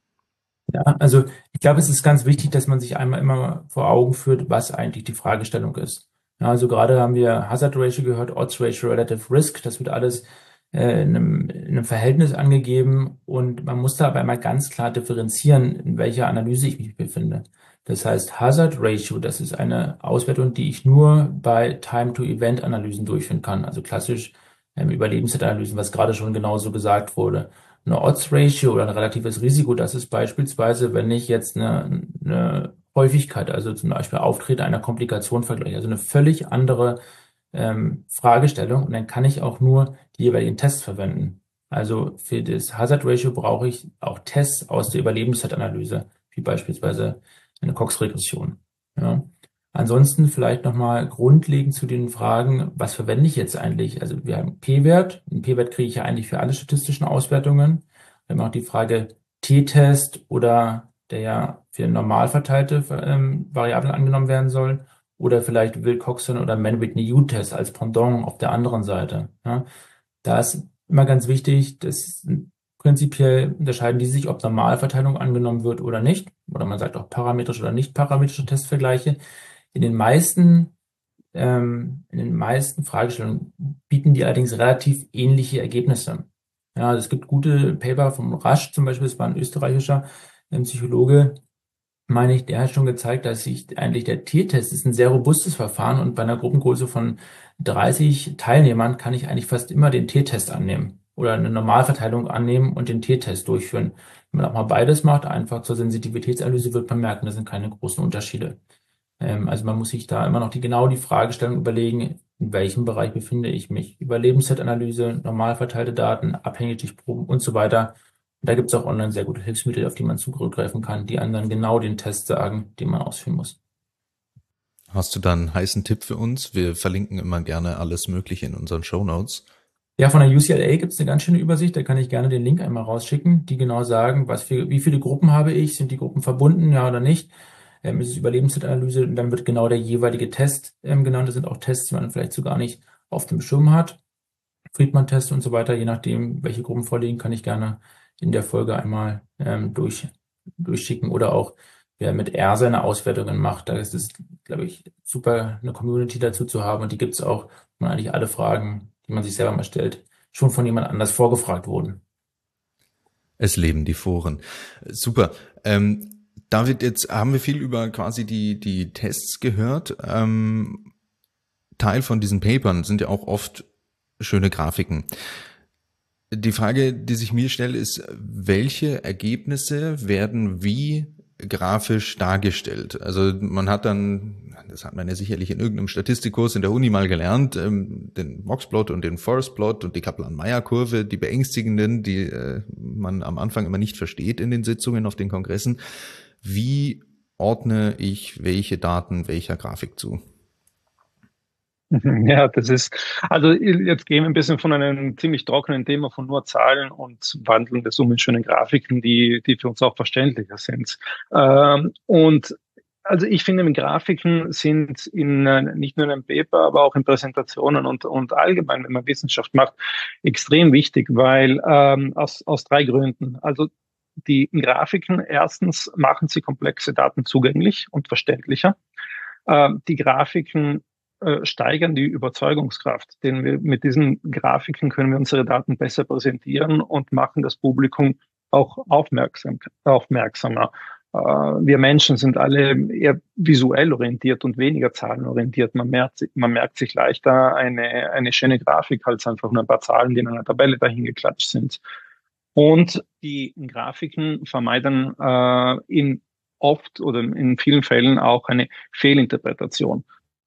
Ja, also ich glaube, es ist ganz wichtig, dass man sich einmal immer vor Augen führt, was eigentlich die Fragestellung ist. Ja, also gerade haben wir Hazard Ratio gehört, Odds Ratio, Relative Risk. Das wird alles äh, in einem, in einem Verhältnis angegeben und man muss da aber einmal ganz klar differenzieren, in welcher Analyse ich mich befinde. Das heißt, Hazard Ratio, das ist eine Auswertung, die ich nur bei Time-to-Event-Analysen durchführen kann. Also klassisch ähm, Überlebenszeitanalysen, was gerade schon genauso gesagt wurde. Eine Odds Ratio oder ein relatives Risiko, das ist beispielsweise, wenn ich jetzt eine, eine Häufigkeit, also zum Beispiel Auftreten einer Komplikation vergleiche, also eine völlig andere ähm, Fragestellung und dann kann ich auch nur die jeweiligen Tests verwenden. Also für das Hazard Ratio brauche ich auch Tests aus der Überlebenszeitanalyse, wie beispielsweise eine Cox-Regression. Ja. Ansonsten vielleicht nochmal grundlegend zu den Fragen, was verwende ich jetzt eigentlich? Also wir haben P-Wert. Einen P-Wert kriege ich ja eigentlich für alle statistischen Auswertungen. Wir haben auch die Frage T-Test oder der ja für normal verteilte ähm, Variablen angenommen werden soll. Oder vielleicht Wilcoxon oder Mann-Whitney-U-Test als Pendant auf der anderen Seite. Ja. Da ist immer ganz wichtig, dass prinzipiell unterscheiden die sich, ob Normalverteilung angenommen wird oder nicht. Oder man sagt auch parametrische oder nicht parametrische Testvergleiche. In den meisten, ähm, in den meisten Fragestellungen bieten die allerdings relativ ähnliche Ergebnisse. Ja, also es gibt gute Paper vom Rasch zum Beispiel, das war ein österreichischer ein Psychologe, meine ich, der hat schon gezeigt, dass sich eigentlich der T-Test ist ein sehr robustes Verfahren und bei einer Gruppengröße von dreißig Teilnehmern kann ich eigentlich fast immer den T-Test annehmen oder eine Normalverteilung annehmen und den T-Test durchführen. Wenn man auch mal beides macht, einfach zur Sensitivitätsanalyse, wird man merken, das sind keine großen Unterschiede. Ähm, also man muss sich da immer noch die genau die Fragestellung überlegen, in welchem Bereich befinde ich mich. Überlebenszeitanalyse, normal verteilte Daten, Abhängigkeitsproben und so weiter. Und da gibt es auch online sehr gute Hilfsmittel, auf die man zugreifen kann, die einem dann genau den Test sagen, den man ausführen muss. Hast du da einen heißen Tipp für uns? Wir verlinken immer gerne alles Mögliche in unseren Shownotes. Ja, von der U C L A gibt es eine ganz schöne Übersicht, da kann ich gerne den Link einmal rausschicken, die genau sagen, was für, wie viele Gruppen habe ich, sind die Gruppen verbunden, ja oder nicht. Ähm, ist es Überlebenszeitanalyse und dann wird genau der jeweilige Test ähm, genannt. Das sind auch Tests, die man vielleicht so gar nicht auf dem Schirm hat. Friedman-Test und so weiter, je nachdem, welche Gruppen vorliegen, kann ich gerne in der Folge einmal ähm, durch, durchschicken. Oder auch, wer mit R seine Auswertungen macht, da ist es, glaube ich, super, eine Community dazu zu haben. Und die gibt es auch, wo man eigentlich alle Fragen, die man sich selber mal stellt, schon von jemand anders vorgefragt wurden. Es leben die Foren. Super. Ähm, David, jetzt haben wir viel über quasi die, die Tests gehört. Ähm, Teil von diesen Papern sind ja auch oft schöne Grafiken. Die Frage, die sich mir stellt, ist, welche Ergebnisse werden wie grafisch dargestellt? Also man hat dann, das hat man ja sicherlich in irgendeinem Statistikkurs in der Uni mal gelernt, den Boxplot und den Forestplot und die Kaplan-Meier-Kurve, die beängstigenden, die äh, man am Anfang immer nicht versteht in den Sitzungen auf den Kongressen. Wie ordne ich welche Daten welcher Grafik zu? Ja, das ist, also jetzt gehen wir ein bisschen von einem ziemlich trockenen Thema von nur Zahlen und wandeln das um in schöne Grafiken, die, die für uns auch verständlicher sind. Ähm, und also ich finde, mit Grafiken sind in, nicht nur in einem Paper, aber auch in Präsentationen und, und allgemein, wenn man Wissenschaft macht, extrem wichtig, weil ähm, aus, aus drei Gründen. Also die Grafiken, erstens machen sie komplexe Daten zugänglich und verständlicher. Ähm, die Grafiken steigern die Überzeugungskraft, denn wir, mit diesen Grafiken können wir unsere Daten besser präsentieren und machen das Publikum auch aufmerksam, aufmerksamer. Wir Menschen sind alle eher visuell orientiert und weniger zahlenorientiert. Man merkt, man merkt sich leichter eine, eine schöne Grafik als einfach nur ein paar Zahlen, die in einer Tabelle dahin geklatscht sind. Und die Grafiken vermeiden äh, in oft oder in vielen Fällen auch eine Fehlinterpretation.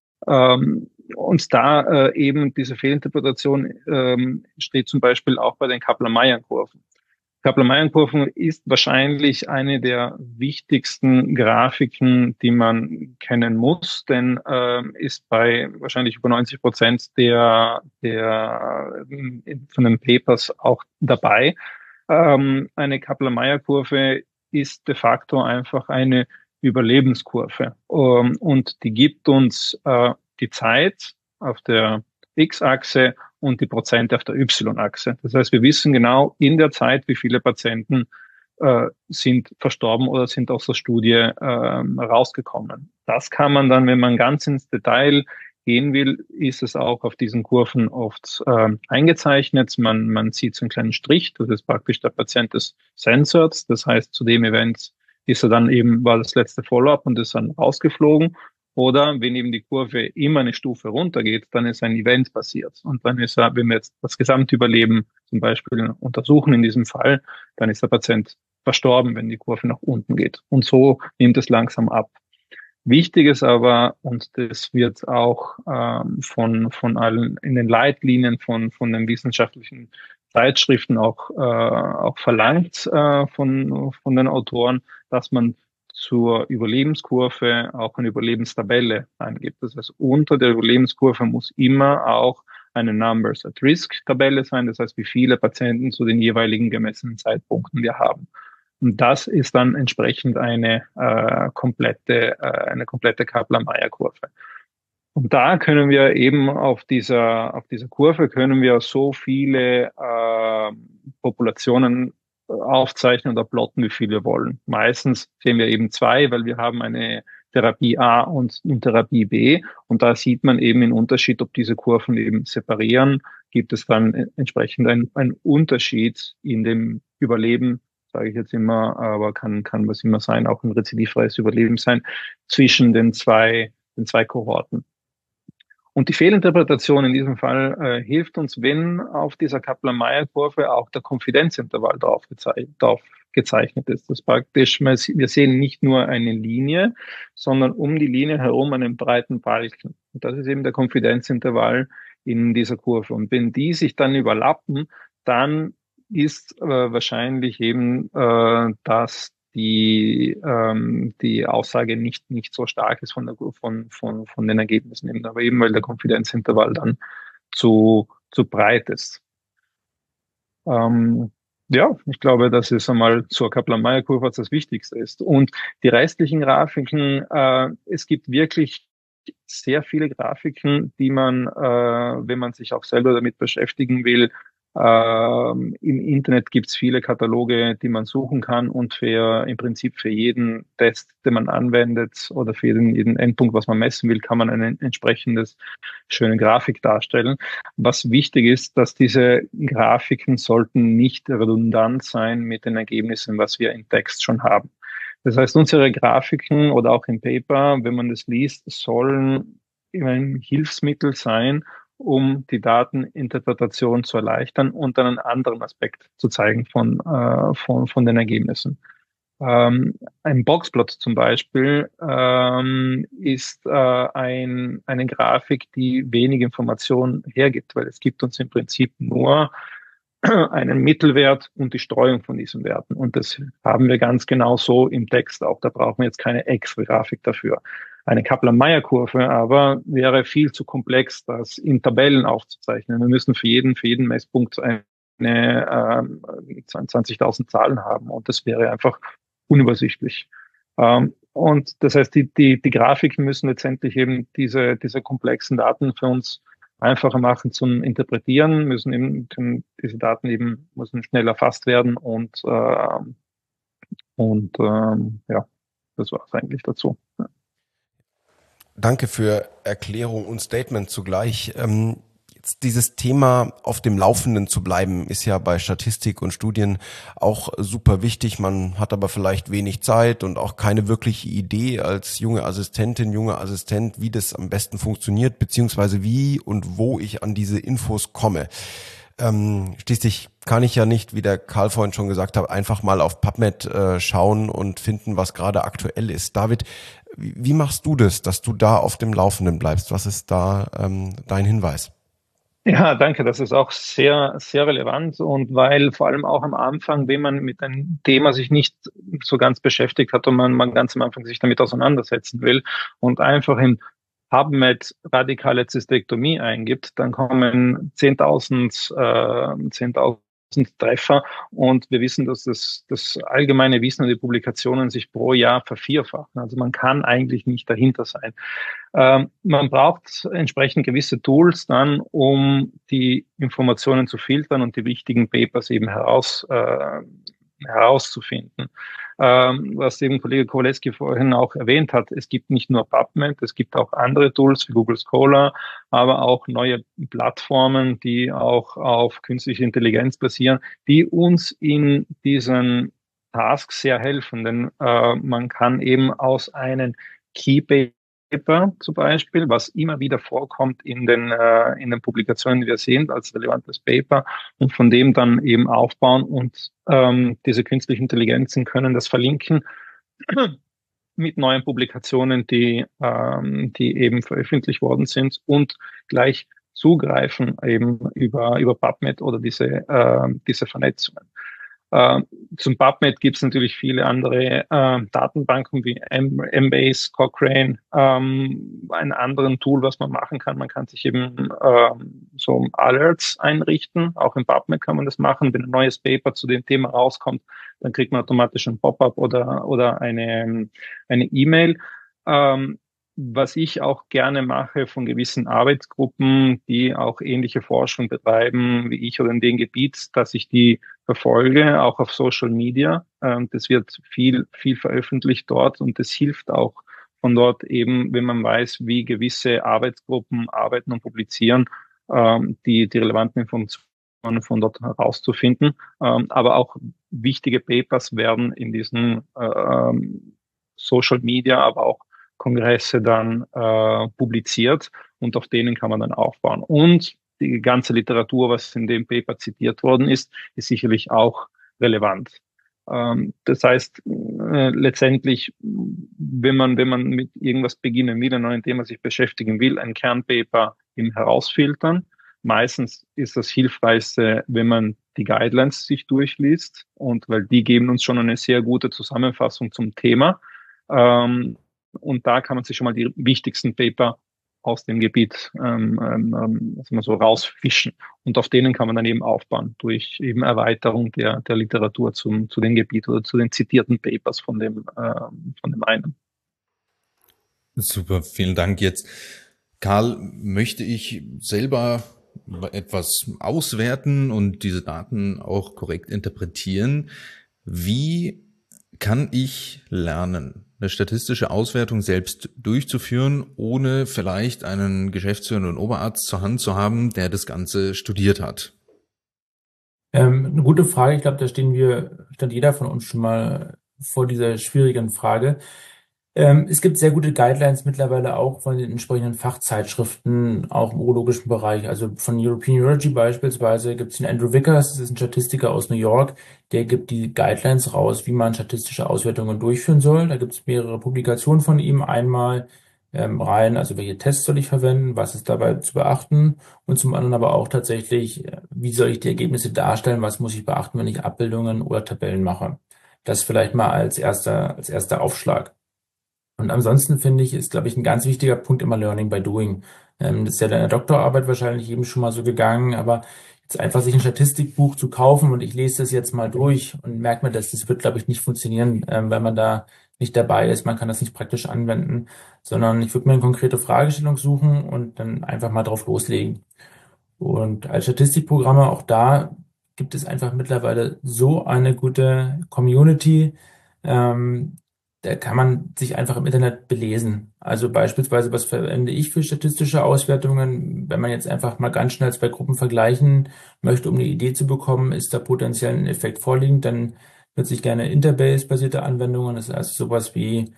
Ähm, und da äh, eben diese Fehlinterpretation ähm, steht zum Beispiel auch bei den Kaplan-Meier-Kurven. Kaplan-Meier-Kurven ist wahrscheinlich eine der wichtigsten Grafiken, die man kennen muss, denn äh, ist bei wahrscheinlich über neunzig Prozent der, der von den Papers auch dabei. Ähm, eine Kaplan-Meier-Kurve ist de facto einfach eine Überlebenskurve. Um, und die gibt uns äh, die Zeit auf der X-Achse und die Prozente auf der Y-Achse. Das heißt, wir wissen genau in der Zeit, wie viele Patienten äh, sind verstorben oder sind aus der Studie äh, rausgekommen. Das kann man dann, wenn man ganz ins Detail gehen will, ist es auch auf diesen Kurven oft äh, eingezeichnet. Man, man sieht so einen kleinen Strich, das ist praktisch der Patient des Sensors. Das heißt, zu dem Event ist er dann eben, war das letzte Follow-up und ist dann rausgeflogen. Oder wenn eben die Kurve immer eine Stufe runtergeht, dann ist ein Event passiert. Und dann ist er, wenn wir jetzt das Gesamtüberleben zum Beispiel untersuchen in diesem Fall, dann ist der Patient verstorben, wenn die Kurve nach unten geht. Und so nimmt es langsam ab. Wichtig ist aber, und das wird auch ähm, von, von allen in den Leitlinien von, von den wissenschaftlichen Zeitschriften auch, äh, auch verlangt äh, von, von den Autoren, dass man zur Überlebenskurve auch eine Überlebenstabelle angibt. Das heißt, unter der Überlebenskurve muss immer auch eine Numbers at Risk Tabelle sein. Das heißt, wie viele Patienten zu den jeweiligen gemessenen Zeitpunkten wir haben. Und das ist dann entsprechend eine äh, komplette, äh, eine komplette Kaplan-Meier-Kurve. Und da können wir eben auf dieser, auf dieser Kurve können wir so viele äh, Populationen aufzeichnen oder plotten, wie viel wir wollen. Meistens sehen wir eben zwei, weil wir haben eine Therapie A und eine Therapie B. Und da sieht man eben den Unterschied, ob diese Kurven eben separieren. Gibt es dann entsprechend einen, einen Unterschied in dem Überleben, sage ich jetzt immer, aber kann, kann was immer sein, auch ein rezidivfreies Überleben sein, zwischen den zwei, den zwei Kohorten. Und die Fehlinterpretation in diesem Fall äh, hilft uns, wenn auf dieser Kaplan-Meier-Kurve auch der Konfidenzintervall drauf, gezei drauf gezeichnet ist. Das ist praktisch, wir sehen nicht nur eine Linie, sondern um die Linie herum einen breiten Balken. Und das ist eben der Konfidenzintervall in dieser Kurve. Und wenn die sich dann überlappen, dann ist äh, wahrscheinlich eben, äh, dass die ähm, die Aussage nicht nicht so stark ist von der von von von den Ergebnissen eben, aber eben weil der Konfidenzintervall dann zu zu breit ist. Ähm, ja, ich glaube, das ist einmal zur Kaplan-Meier-Kurve, was das Wichtigste ist. Und die restlichen Grafiken, äh, es gibt wirklich sehr viele Grafiken, die man, äh, wenn man sich auch selber damit beschäftigen will, Ähm, im Internet gibt es viele Kataloge, die man suchen kann und für im Prinzip für jeden Test, den man anwendet oder für jeden, jeden Endpunkt, was man messen will, kann man eine entsprechendes schöne Grafik darstellen. Was wichtig ist, dass diese Grafiken sollten nicht redundant sein mit den Ergebnissen, was wir im Text schon haben. Das heißt, unsere Grafiken oder auch im Paper, wenn man das liest, sollen ein Hilfsmittel sein, um die Dateninterpretation zu erleichtern und dann einen anderen Aspekt zu zeigen von, äh, von, von den Ergebnissen. Ähm, ein Boxplot zum Beispiel ähm, ist äh, ein, eine Grafik, die wenig Informationen hergibt, weil es gibt uns im Prinzip nur einen Mittelwert und die Streuung von diesen Werten. Und das haben wir ganz genau so im Text auch. Da brauchen wir jetzt keine extra Grafik dafür. Eine Kaplan-Meier-Kurve aber wäre viel zu komplex, das in Tabellen aufzuzeichnen. Wir müssen für jeden, für jeden Messpunkt eine ähm, zwanzigtausend Zahlen haben und das wäre einfach unübersichtlich. Ähm, und das heißt, die, die, die Grafiken müssen letztendlich eben diese, diese komplexen Daten für uns einfacher machen zum Interpretieren, müssen eben, können diese Daten eben, müssen schnell erfasst werden und, äh, und ähm, ja, das war es eigentlich dazu. Ja. Danke für Erklärung und Statement zugleich. Ähm, jetzt dieses Thema auf dem Laufenden zu bleiben, ist ja bei Statistik und Studien auch super wichtig. Man hat aber vielleicht wenig Zeit und auch keine wirkliche Idee als junge Assistentin, junger Assistent, wie das am besten funktioniert, beziehungsweise wie und wo ich an diese Infos komme. Ähm, schließlich kann ich ja nicht, wie der Karl vorhin schon gesagt hat, einfach mal auf PubMed äh, schauen und finden, was gerade aktuell ist. David, wie, wie machst du das, dass du da auf dem Laufenden bleibst? Was ist da ähm, dein Hinweis? Ja, danke. Das ist auch sehr, sehr relevant und weil vor allem auch am Anfang, wenn man mit einem Thema sich nicht so ganz beschäftigt hat und man, man ganz am Anfang sich damit auseinandersetzen will und einfach in PubMed radikale Zystektomie eingibt, dann kommen zehntausend, äh, zehntausend Treffer und wir wissen, dass das, das allgemeine Wissen und die Publikationen sich pro Jahr vervierfachen. Also man kann eigentlich nicht dahinter sein. Ähm, man braucht entsprechend gewisse Tools dann, um die Informationen zu filtern und die wichtigen Papers eben heraus, äh, herauszufinden. Ähm, was eben Kollege Kowalewski vorhin auch erwähnt hat, es gibt nicht nur PubMed, es gibt auch andere Tools wie Google Scholar, aber auch neue Plattformen, die auch auf künstliche Intelligenz basieren, die uns in diesen Tasks sehr helfen, denn äh, man kann eben aus einem Key Paper zum Beispiel, was immer wieder vorkommt in den, äh, in den Publikationen, die wir sehen, als relevantes Paper und von dem dann eben aufbauen und ähm, diese künstlichen Intelligenzen können das verlinken mit neuen Publikationen, die, ähm, die eben veröffentlicht worden sind und gleich zugreifen eben über, über PubMed oder diese, äh, diese Vernetzungen. Uh, zum PubMed gibt es natürlich viele andere uh, Datenbanken wie Embase, Cochrane, um, ein anderen Tool, was man machen kann. Man kann sich eben uh, so Alerts einrichten. Auch im PubMed kann man das machen. Wenn ein neues Paper zu dem Thema rauskommt, dann kriegt man automatisch ein Pop-up oder, oder eine, eine E-Mail. Um, Was ich auch gerne mache von gewissen Arbeitsgruppen, die auch ähnliche Forschung betreiben wie ich oder in dem Gebiet, dass ich die verfolge, auch auf Social Media. Das wird viel, viel veröffentlicht dort und das hilft auch von dort eben, wenn man weiß, wie gewisse Arbeitsgruppen arbeiten und publizieren, die, die relevanten Informationen von dort herauszufinden. Aber auch wichtige Papers werden in diesen Social Media, aber auch Kongresse dann äh, publiziert und auf denen kann man dann aufbauen. Und die ganze Literatur, was in dem Paper zitiert worden ist, ist sicherlich auch relevant. Ähm, das heißt, äh, letztendlich, wenn man, wenn man mit irgendwas beginnen will, einem neuen Thema sich beschäftigen will, ein Kernpaper im herausfiltern. Meistens ist das Hilfreichste, wenn man die Guidelines sich durchliest und weil die geben uns schon eine sehr gute Zusammenfassung zum Thema. Ähm, Und da kann man sich schon mal die wichtigsten Paper aus dem Gebiet ähm, ähm, also mal so rausfischen. Und auf denen kann man dann eben aufbauen durch eben Erweiterung der, der Literatur zum, zu dem Gebiet oder zu den zitierten Papers von dem, ähm, von dem einen. Super, vielen Dank. Jetzt, Karl, möchte ich selber etwas auswerten und diese Daten auch korrekt interpretieren. Wie kann ich lernen, eine statistische Auswertung selbst durchzuführen, ohne vielleicht einen geschäftsführenden Oberarzt zur Hand zu haben, der das Ganze studiert hat? Ähm, eine gute Frage. Ich glaube, da stehen wir, stand jeder von uns schon mal vor dieser schwierigen Frage. Ähm, es gibt sehr gute Guidelines mittlerweile auch von den entsprechenden Fachzeitschriften, auch im urologischen Bereich. Also von European Urology beispielsweise gibt es den Andrew Vickers, das ist ein Statistiker aus New York, der gibt die Guidelines raus, wie man statistische Auswertungen durchführen soll. Da gibt es mehrere Publikationen von ihm. Einmal ähm, rein, also welche Tests soll ich verwenden, was ist dabei zu beachten, und zum anderen aber auch tatsächlich, äh, wie soll ich die Ergebnisse darstellen, was muss ich beachten, wenn ich Abbildungen oder Tabellen mache. Das vielleicht mal als erster, als erster Aufschlag. Und ansonsten finde ich, ist, glaube ich, ein ganz wichtiger Punkt immer Learning by Doing. Ähm, das ist ja in der Doktorarbeit wahrscheinlich eben schon mal so gegangen, aber jetzt einfach sich ein Statistikbuch zu kaufen und ich lese das jetzt mal durch und merke mir, dass das wird, glaube ich, nicht funktionieren, ähm, weil man da nicht dabei ist. Man kann das nicht praktisch anwenden, sondern ich würde mir eine konkrete Fragestellung suchen und dann einfach mal drauf loslegen. Und als Statistikprogramme, auch da gibt es einfach mittlerweile so eine gute Community. Ähm, da kann man sich einfach im Internet belesen. Also beispielsweise, was verwende ich für statistische Auswertungen? Wenn man jetzt einfach mal ganz schnell zwei Gruppen vergleichen möchte, um eine Idee zu bekommen, ist da potenziell ein Effekt vorliegend, dann nutze ich gerne Interbase-basierte Anwendungen. Das ist also sowas wie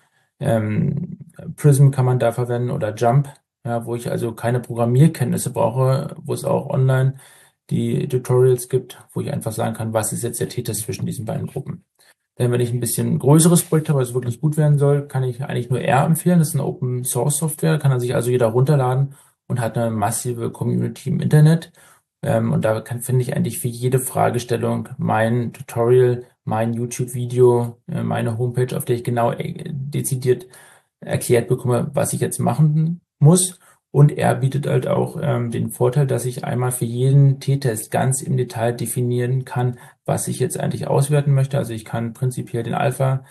ähm, Prism kann man da verwenden oder Jump, ja, wo ich also keine Programmierkenntnisse brauche, wo es auch online die Tutorials gibt, wo ich einfach sagen kann, was ist jetzt der T-Test zwischen diesen beiden Gruppen. Denn wenn ich ein bisschen größeres Projekt habe, was wirklich gut werden soll, kann ich eigentlich nur R empfehlen. Das ist eine Open Source Software, kann er sich also jeder runterladen und hat eine massive Community im Internet. Ähm, und da kann, finde ich eigentlich für jede Fragestellung mein Tutorial, mein YouTube-Video, äh, meine Homepage, auf der ich genau äh, dezidiert erklärt bekomme, was ich jetzt machen muss. Und er bietet halt auch ähm, den Vorteil, dass ich einmal für jeden T-Test ganz im Detail definieren kann, was ich jetzt eigentlich auswerten möchte. Also ich kann prinzipiell den Alpha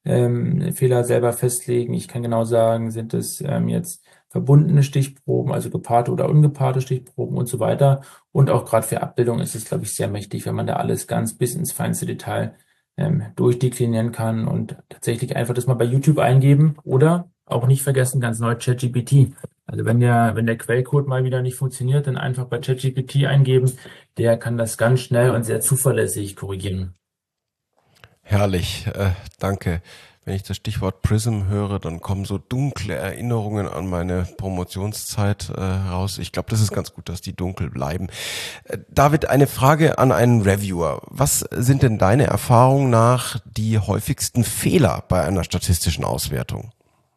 ähm, Fehler selber festlegen. Ich kann genau sagen, sind es ähm, jetzt verbundene Stichproben, also gepaarte oder ungepaarte Stichproben und so weiter. Und auch gerade für Abbildung ist es, glaube ich, sehr mächtig, wenn man da alles ganz bis ins feinste Detail ähm, durchdeklinieren kann und tatsächlich einfach das mal bei YouTube eingeben oder auch nicht vergessen, ganz neu ChatGPT. Also wenn der, wenn der Quellcode mal wieder nicht funktioniert, dann einfach bei ChatGPT eingeben. Der kann das ganz schnell und sehr zuverlässig korrigieren. Herrlich, äh, danke. Wenn ich das Stichwort Prism höre, dann kommen so dunkle Erinnerungen an meine Promotionszeit äh, raus. Ich glaube, das ist ganz gut, dass die dunkel bleiben. Äh, David, eine Frage an einen Reviewer. Was sind denn deine Erfahrungen nach die häufigsten Fehler bei einer statistischen Auswertung?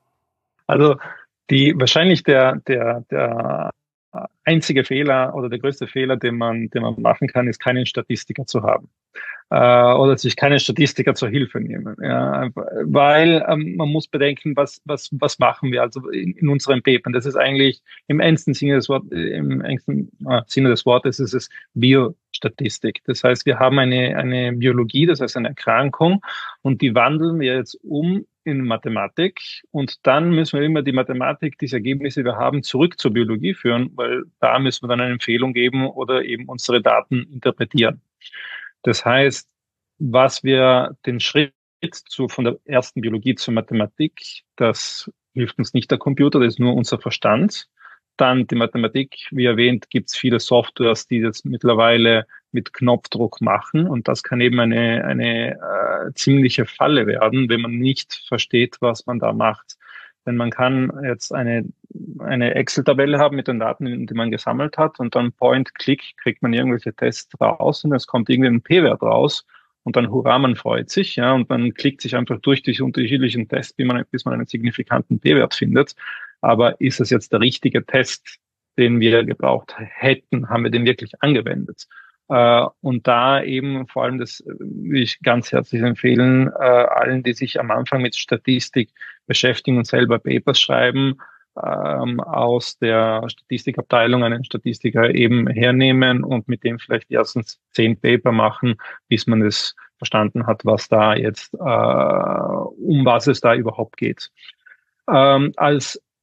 Also die wahrscheinlich der der der einzige Fehler oder der größte Fehler, den man den man machen kann, ist keinen Statistiker zu haben äh, oder sich keinen Statistiker zur Hilfe nehmen, ja, weil ähm, man muss bedenken, was was was machen wir also in, in unseren Papern. Das ist eigentlich im engsten Sinne des Wortes, im engsten äh, Sinne des Wortes ist es Biostatistik. Das heißt, wir haben eine eine Biologie, das heißt eine Erkrankung, und die wandeln wir jetzt um in Mathematik, und dann müssen wir immer die Mathematik, diese Ergebnisse, die wir haben, zurück zur Biologie führen, weil da müssen wir dann eine Empfehlung geben oder eben unsere Daten interpretieren. Das heißt, was wir den Schritt zu, von der ersten Biologie zur Mathematik, das hilft uns nicht der Computer, das ist nur unser Verstand. Dann die Mathematik, wie erwähnt, gibt es viele Softwares, die das mittlerweile mit Knopfdruck machen, und das kann eben eine eine äh, ziemliche Falle werden, wenn man nicht versteht, was man da macht. Denn man kann jetzt eine eine Excel-Tabelle haben mit den Daten, die man gesammelt hat, und dann Point-Click kriegt man irgendwelche Tests raus und es kommt irgendwie ein P-Wert raus und dann hurra, man freut sich, ja, und man klickt sich einfach durch diese unterschiedlichen Tests, bis man, bis man einen signifikanten P-Wert findet. Aber ist es jetzt der richtige Test, den wir gebraucht hätten? Haben wir den wirklich angewendet? Äh, und da eben vor allem, das will ich ganz herzlich empfehlen, äh, allen, die sich am Anfang mit Statistik beschäftigen und selber Papers schreiben, ähm, aus der Statistikabteilung einen Statistiker eben hernehmen und mit dem vielleicht die ersten zehn Paper machen, bis man es verstanden hat, was da jetzt, äh, um was es da überhaupt geht. Ähm, als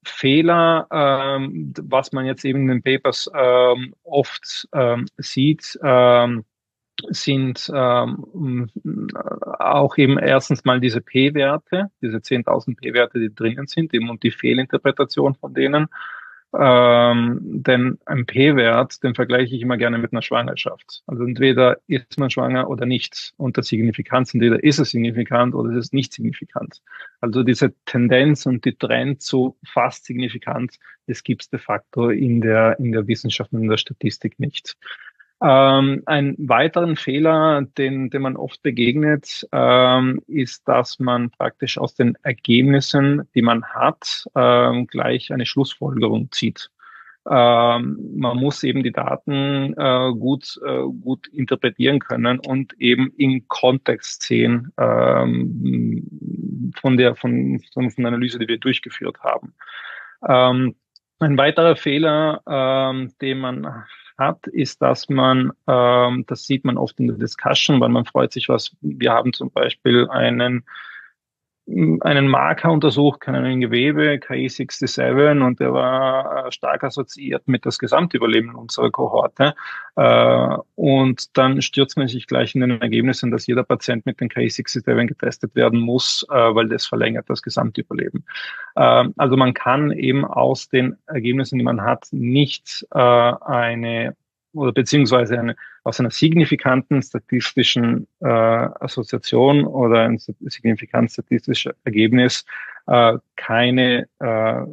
Fehler, ähm, was man jetzt eben in den Papers ähm, oft ähm, sieht, ähm, sind ähm, auch eben erstens mal diese P-Werte, diese zehntausend P-Werte, die drinnen sind, eben und die Fehlinterpretation von denen. Ähm, denn ein P-Wert, den vergleiche ich immer gerne mit einer Schwangerschaft. Also entweder ist man schwanger oder nicht. Und der Signifikanz, entweder ist es signifikant oder ist es nicht signifikant. Also diese Tendenz und die Trend zu fast signifikant, das gibt es de facto in der, in der Wissenschaft und in der Statistik nicht. Ähm, ein weiteren Fehler, den, den man oft begegnet, ähm, ist, dass man praktisch aus den Ergebnissen, die man hat, ähm, gleich eine Schlussfolgerung zieht. Ähm, man muss eben die Daten äh, gut, äh, gut interpretieren können und eben im Kontext sehen ähm, von der von, von der Analyse, die wir durchgeführt haben. Ähm, ein weiterer Fehler, ähm, den man hat, ist, dass man, ähm, das sieht man oft in der Discussion, weil man freut sich was, wir haben zum Beispiel einen, einen Marker untersucht, keinen Gewebe, K I siebenundsechzig, und der war äh, stark assoziiert mit das Gesamtüberleben unserer Kohorte. Äh, und dann stürzt man sich gleich in den Ergebnissen, dass jeder Patient mit dem K I siebenundsechzig getestet werden muss, äh, weil das verlängert das Gesamtüberleben. Äh, also man kann eben aus den Ergebnissen, die man hat, nicht äh, eine oder beziehungsweise eine, aus einer signifikanten statistischen äh, Assoziation oder ein signifikant statistisches Ergebnis äh, keine äh,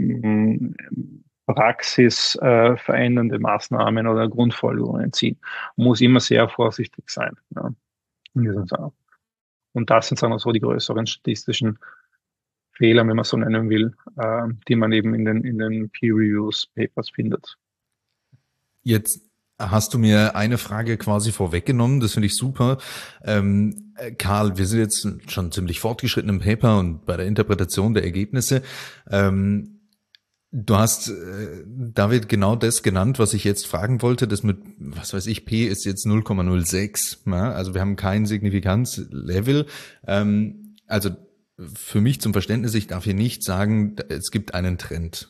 Praxis äh, verändernde Maßnahmen oder Grundfolgerungen ziehen. Man muss immer sehr vorsichtig sein. Ja, in diesem Fall. Und das sind, sagen wir so, die größeren statistischen Fehler, wenn man so nennen will, äh, die man eben in den, in den Peer-Reviews-Papers findet. Jetzt hast du mir eine Frage quasi vorweggenommen, das finde ich super. Ähm, Karl, wir sind jetzt schon ziemlich fortgeschritten im Paper und bei der Interpretation der Ergebnisse. Ähm, du hast, äh, David, genau das genannt, was ich jetzt fragen wollte, das mit, was weiß ich, P ist jetzt null Komma null sechs, ja? Also wir haben kein Signifikanzlevel. Ähm, also für mich zum Verständnis, ich darf hier nicht sagen, es gibt einen Trend.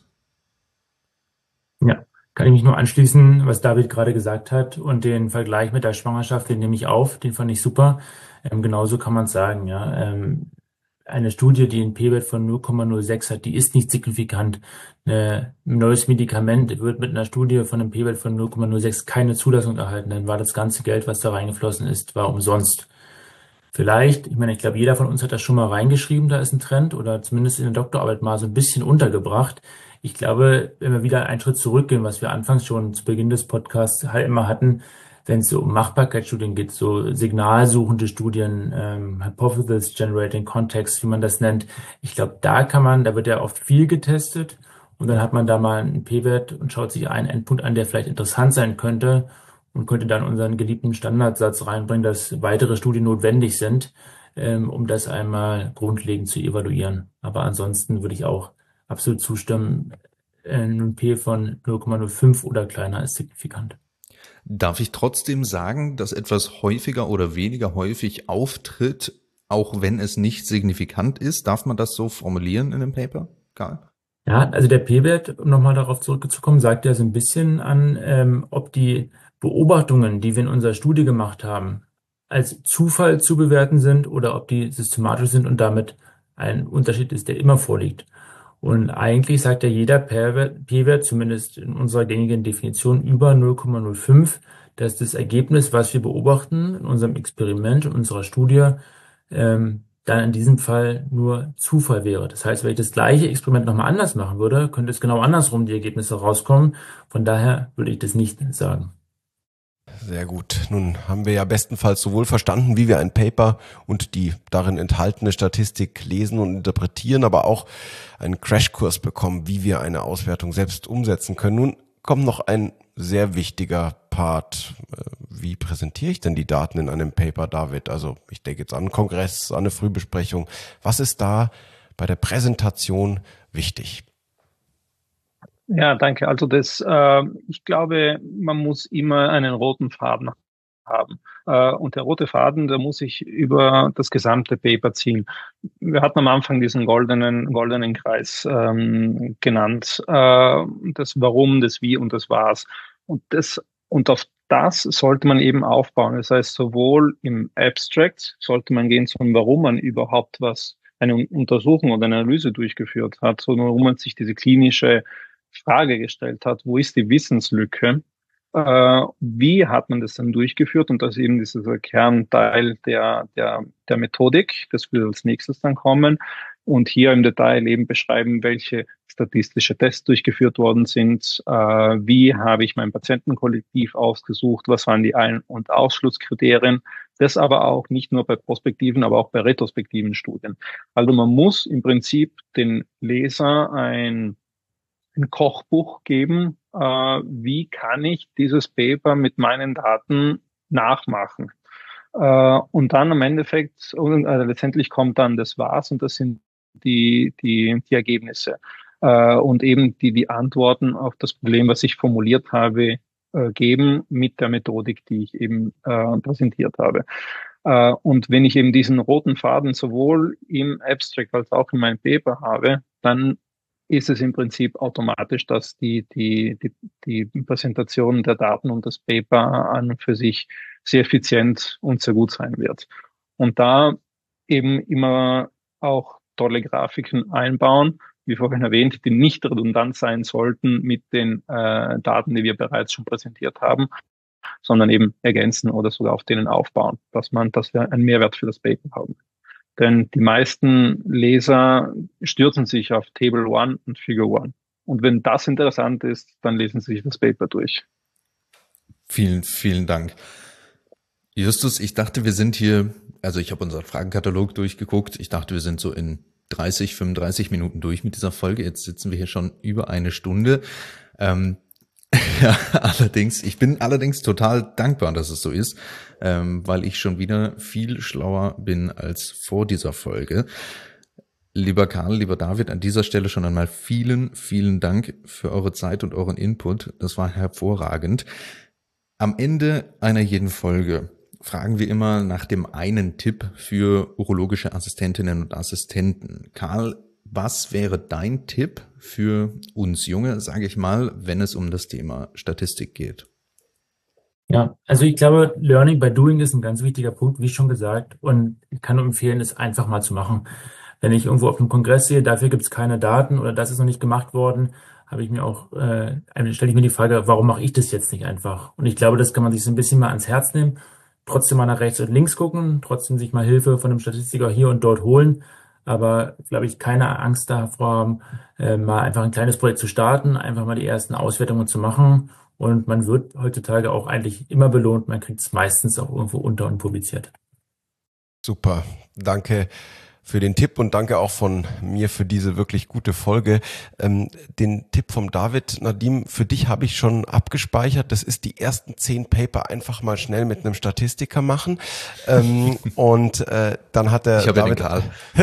Ja. Kann ich mich nur anschließen, was David gerade gesagt hat, und den Vergleich mit der Schwangerschaft, den nehme ich auf, den fand ich super. Ähm, genauso kann man es sagen, ja. Ähm, eine Studie, die einen P-Wert von null Komma null sechs hat, die ist nicht signifikant. Eine, ein neues Medikament wird mit einer Studie von einem P-Wert von null Komma null sechs keine Zulassung erhalten, dann war das ganze Geld, was da reingeflossen ist, war umsonst. Vielleicht, ich meine, ich glaube, jeder von uns hat das schon mal reingeschrieben, da ist ein Trend, oder zumindest in der Doktorarbeit mal so ein bisschen untergebracht. Ich glaube, wenn wir wieder einen Schritt zurückgehen, was wir anfangs schon zu Beginn des Podcasts halt immer hatten, wenn es so um Machbarkeitsstudien geht, so signalsuchende Studien, ähm, Hypothesis Generating Context, wie man das nennt. Ich glaube, da kann man, da wird ja oft viel getestet und dann hat man da mal einen P-Wert und schaut sich einen Endpunkt an, der vielleicht interessant sein könnte und könnte dann unseren geliebten Standardsatz reinbringen, dass weitere Studien notwendig sind, ähm, um das einmal grundlegend zu evaluieren. Aber ansonsten würde ich auch absolut zustimmen, ein P von null Komma null fünf oder kleiner ist signifikant. Darf ich trotzdem sagen, dass etwas häufiger oder weniger häufig auftritt, auch wenn es nicht signifikant ist? Darf man das so formulieren in dem Paper? Karl? Ja, also der P-Wert, um nochmal darauf zurückzukommen, sagt ja so ein bisschen an, ähm, ob die Beobachtungen, die wir in unserer Studie gemacht haben, als Zufall zu bewerten sind oder ob die systematisch sind und damit ein Unterschied ist, der immer vorliegt. Und eigentlich sagt ja jeder P-Wert, zumindest in unserer gängigen Definition, über null Komma null fünf, dass das Ergebnis, was wir beobachten in unserem Experiment, in unserer Studie, ähm, dann in diesem Fall nur Zufall wäre. Das heißt, wenn ich das gleiche Experiment nochmal anders machen würde, könnte es genau andersrum die Ergebnisse rauskommen. Von daher würde ich das nicht sagen. Sehr gut. Nun haben wir ja bestenfalls sowohl verstanden, wie wir ein Paper und die darin enthaltene Statistik lesen und interpretieren, aber auch einen Crashkurs bekommen, wie wir eine Auswertung selbst umsetzen können. Nun kommt noch ein sehr wichtiger Part. Wie präsentiere ich denn die Daten in einem Paper, David? Also ich denke jetzt an einen Kongress, an eine Frühbesprechung. Was ist da bei der Präsentation wichtig? Ja, danke. Also das, äh, ich glaube, man muss immer einen roten Faden haben. Äh, und der rote Faden, der muss sich über das gesamte Paper ziehen. Wir hatten am Anfang diesen goldenen, goldenen Kreis ähm, genannt. Äh, das Warum, das Wie und das Was. Und das, und auf das sollte man eben aufbauen. Das heißt, sowohl im Abstract sollte man gehen zum Warum man überhaupt was, eine Untersuchung oder eine Analyse durchgeführt hat, sondern warum man sich diese klinische Frage gestellt hat, wo ist die Wissenslücke? Äh, wie hat man das dann durchgeführt? Und das ist eben dieser Kernteil der, der, der Methodik. Das wird als nächstes dann kommen. Und hier im Detail eben beschreiben, welche statistische Tests durchgeführt worden sind, äh, wie habe ich mein Patientenkollektiv ausgesucht, was waren die Ein- und Ausschlusskriterien. Das aber auch nicht nur bei prospektiven, aber auch bei retrospektiven Studien. Also man muss im Prinzip den Leser ein, ein Kochbuch geben, äh, wie kann ich dieses Paper mit meinen Daten nachmachen. Äh, und dann am Endeffekt, und, äh, letztendlich kommt dann das Was und das sind die, die, die Ergebnisse äh, und eben die, die Antworten auf das Problem, was ich formuliert habe, äh, geben mit der Methodik, die ich eben äh, präsentiert habe. Äh, und wenn ich eben diesen roten Faden sowohl im Abstract als auch in meinem Paper habe, dann ist es im Prinzip automatisch, dass die, die, die, die Präsentation der Daten und das Paper an und für sich sehr effizient und sehr gut sein wird. Und da eben immer auch tolle Grafiken einbauen, wie vorhin erwähnt, die nicht redundant sein sollten mit den äh, Daten, die wir bereits schon präsentiert haben, sondern eben ergänzen oder sogar auf denen aufbauen, dass man, dass wir einen Mehrwert für das Paper haben. Denn die meisten Leser stürzen sich auf Table One und Figure One. Und wenn das interessant ist, dann lesen sie sich das Paper durch. Vielen, vielen Dank. Justus, ich dachte, wir sind hier, also ich habe unseren Fragenkatalog durchgeguckt. Ich dachte, wir sind so in dreißig, fünfunddreißig Minuten durch mit dieser Folge. Jetzt sitzen wir hier schon über eine Stunde. Ähm, ja, allerdings, ich bin allerdings total dankbar, dass es so ist, ähm, weil ich schon wieder viel schlauer bin als vor dieser Folge. Lieber Karl, lieber David, an dieser Stelle schon einmal vielen, vielen Dank für eure Zeit und euren Input. Das war hervorragend. Am Ende einer jeden Folge fragen wir immer nach dem einen Tipp für urologische Assistentinnen und Assistenten. Karl, was wäre dein Tipp für uns Junge, sage ich mal, wenn es um das Thema Statistik geht? Ja, also ich glaube, Learning by Doing ist ein ganz wichtiger Punkt, wie schon gesagt. Und ich kann nur empfehlen, es einfach mal zu machen. Wenn ich irgendwo auf einem Kongress sehe, dafür gibt es keine Daten oder das ist noch nicht gemacht worden, habe ich mir auch, äh, stelle ich mir die Frage, warum mache ich das jetzt nicht einfach? Und ich glaube, das kann man sich so ein bisschen mal ans Herz nehmen, trotzdem mal nach rechts und links gucken, trotzdem sich mal Hilfe von einem Statistiker hier und dort holen, aber, glaube ich, keine Angst davor haben, äh, mal einfach ein kleines Projekt zu starten, einfach mal die ersten Auswertungen zu machen und man wird heutzutage auch eigentlich immer belohnt, man kriegt es meistens auch irgendwo unter und publiziert. Super, danke für den Tipp und danke auch von mir für diese wirklich gute Folge. Ähm, den Tipp vom David, Nadim, für dich habe ich schon abgespeichert. Das ist die ersten zehn Paper einfach mal schnell mit einem Statistiker machen. Ähm, und äh, dann hat der ich David, ja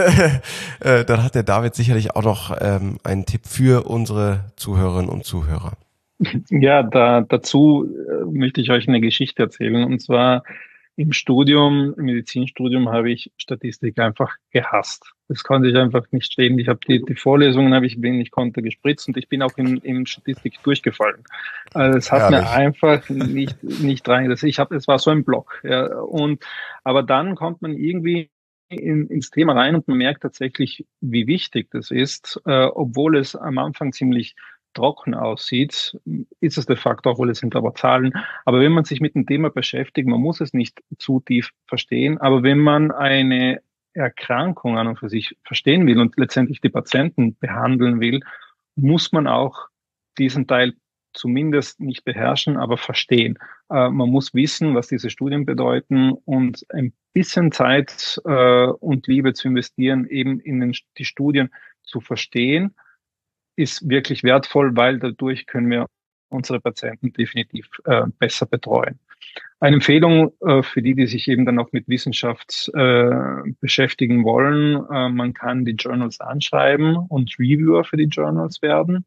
äh, dann hat der David sicherlich auch noch ähm, einen Tipp für unsere Zuhörerinnen und Zuhörer. Ja, da, dazu äh, möchte ich euch eine Geschichte erzählen. Und zwar im Studium, im Medizinstudium habe ich Statistik einfach gehasst. Das konnte ich einfach nicht stehen. Ich habe die, die Vorlesungen habe ich wenig konnte gespritzt und ich bin auch in, in Statistik durchgefallen. Also es hat Herrlich. mir einfach nicht nicht reingelassen. Ich habe, es war so ein Block. Ja, und aber dann kommt man irgendwie in, ins Thema rein und man merkt tatsächlich, wie wichtig das ist, äh, obwohl es am Anfang ziemlich trocken aussieht, ist es de facto, obwohl es sind aber Zahlen. Aber wenn man sich mit dem Thema beschäftigt, man muss es nicht zu tief verstehen, aber wenn man eine Erkrankung an und für sich verstehen will und letztendlich die Patienten behandeln will, muss man auch diesen Teil zumindest nicht beherrschen, aber verstehen. Äh, man muss wissen, was diese Studien bedeuten und ein bisschen Zeit äh, und Liebe zu investieren, eben in den, die Studien zu verstehen, ist wirklich wertvoll, weil dadurch können wir unsere Patienten definitiv äh, besser betreuen. Eine Empfehlung äh, für die, die sich eben dann auch mit Wissenschaft äh, beschäftigen wollen, äh, man kann die Journals anschreiben und Reviewer für die Journals werden.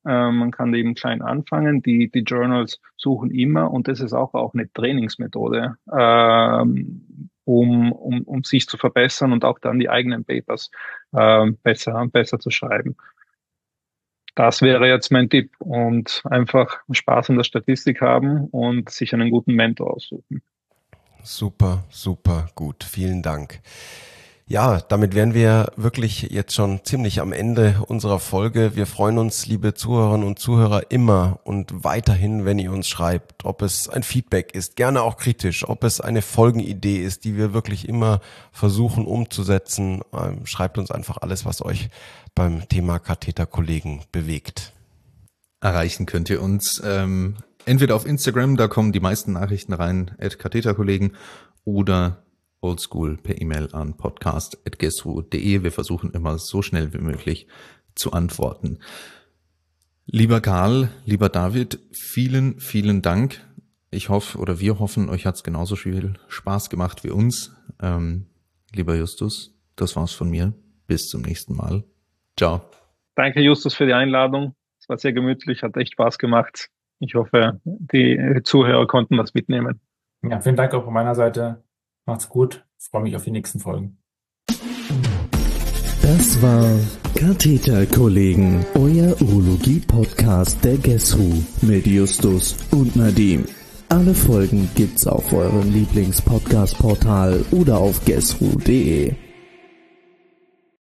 Äh, man kann eben klein anfangen. Die, die Journals suchen immer, und das ist auch, auch eine Trainingsmethode, ähm, um, um, um sich zu verbessern und auch dann die eigenen Papers äh, besser, besser zu schreiben. Das wäre jetzt mein Tipp, und einfach Spaß an der Statistik haben und sich einen guten Mentor aussuchen. Super, super gut. Vielen Dank. Ja, damit wären wir wirklich jetzt schon ziemlich am Ende unserer Folge. Wir freuen uns, liebe Zuhörerinnen und Zuhörer, immer und weiterhin, wenn ihr uns schreibt, ob es ein Feedback ist, gerne auch kritisch, ob es eine Folgenidee ist, die wir wirklich immer versuchen umzusetzen. Ähm, schreibt uns einfach alles, was euch beim Thema Katheterkollegen bewegt. Erreichen könnt ihr uns ähm, entweder auf Instagram, da kommen die meisten Nachrichten rein, at katheterkollegen, oder oldschool per E-Mail an podcast at gesru punkt de. Wir versuchen immer so schnell wie möglich zu antworten. Lieber Karl, lieber David, vielen, vielen Dank. Ich hoffe, oder wir hoffen, euch hat es genauso viel Spaß gemacht wie uns. Ähm, lieber Justus, das war's von mir. Bis zum nächsten Mal. Ciao. Danke, Justus, für die Einladung. Es war sehr gemütlich, hat echt Spaß gemacht. Ich hoffe, die Zuhörer konnten was mitnehmen. Ja, vielen Dank auch von meiner Seite. Macht's gut. Ich freue mich auf die nächsten Folgen. Das war Katheterkollegen, euer Urologie-Podcast der GESRU mit Justus und Nadim. Alle Folgen gibt's auf eurem Lieblings-Podcast-Portal oder auf gesru punkt de.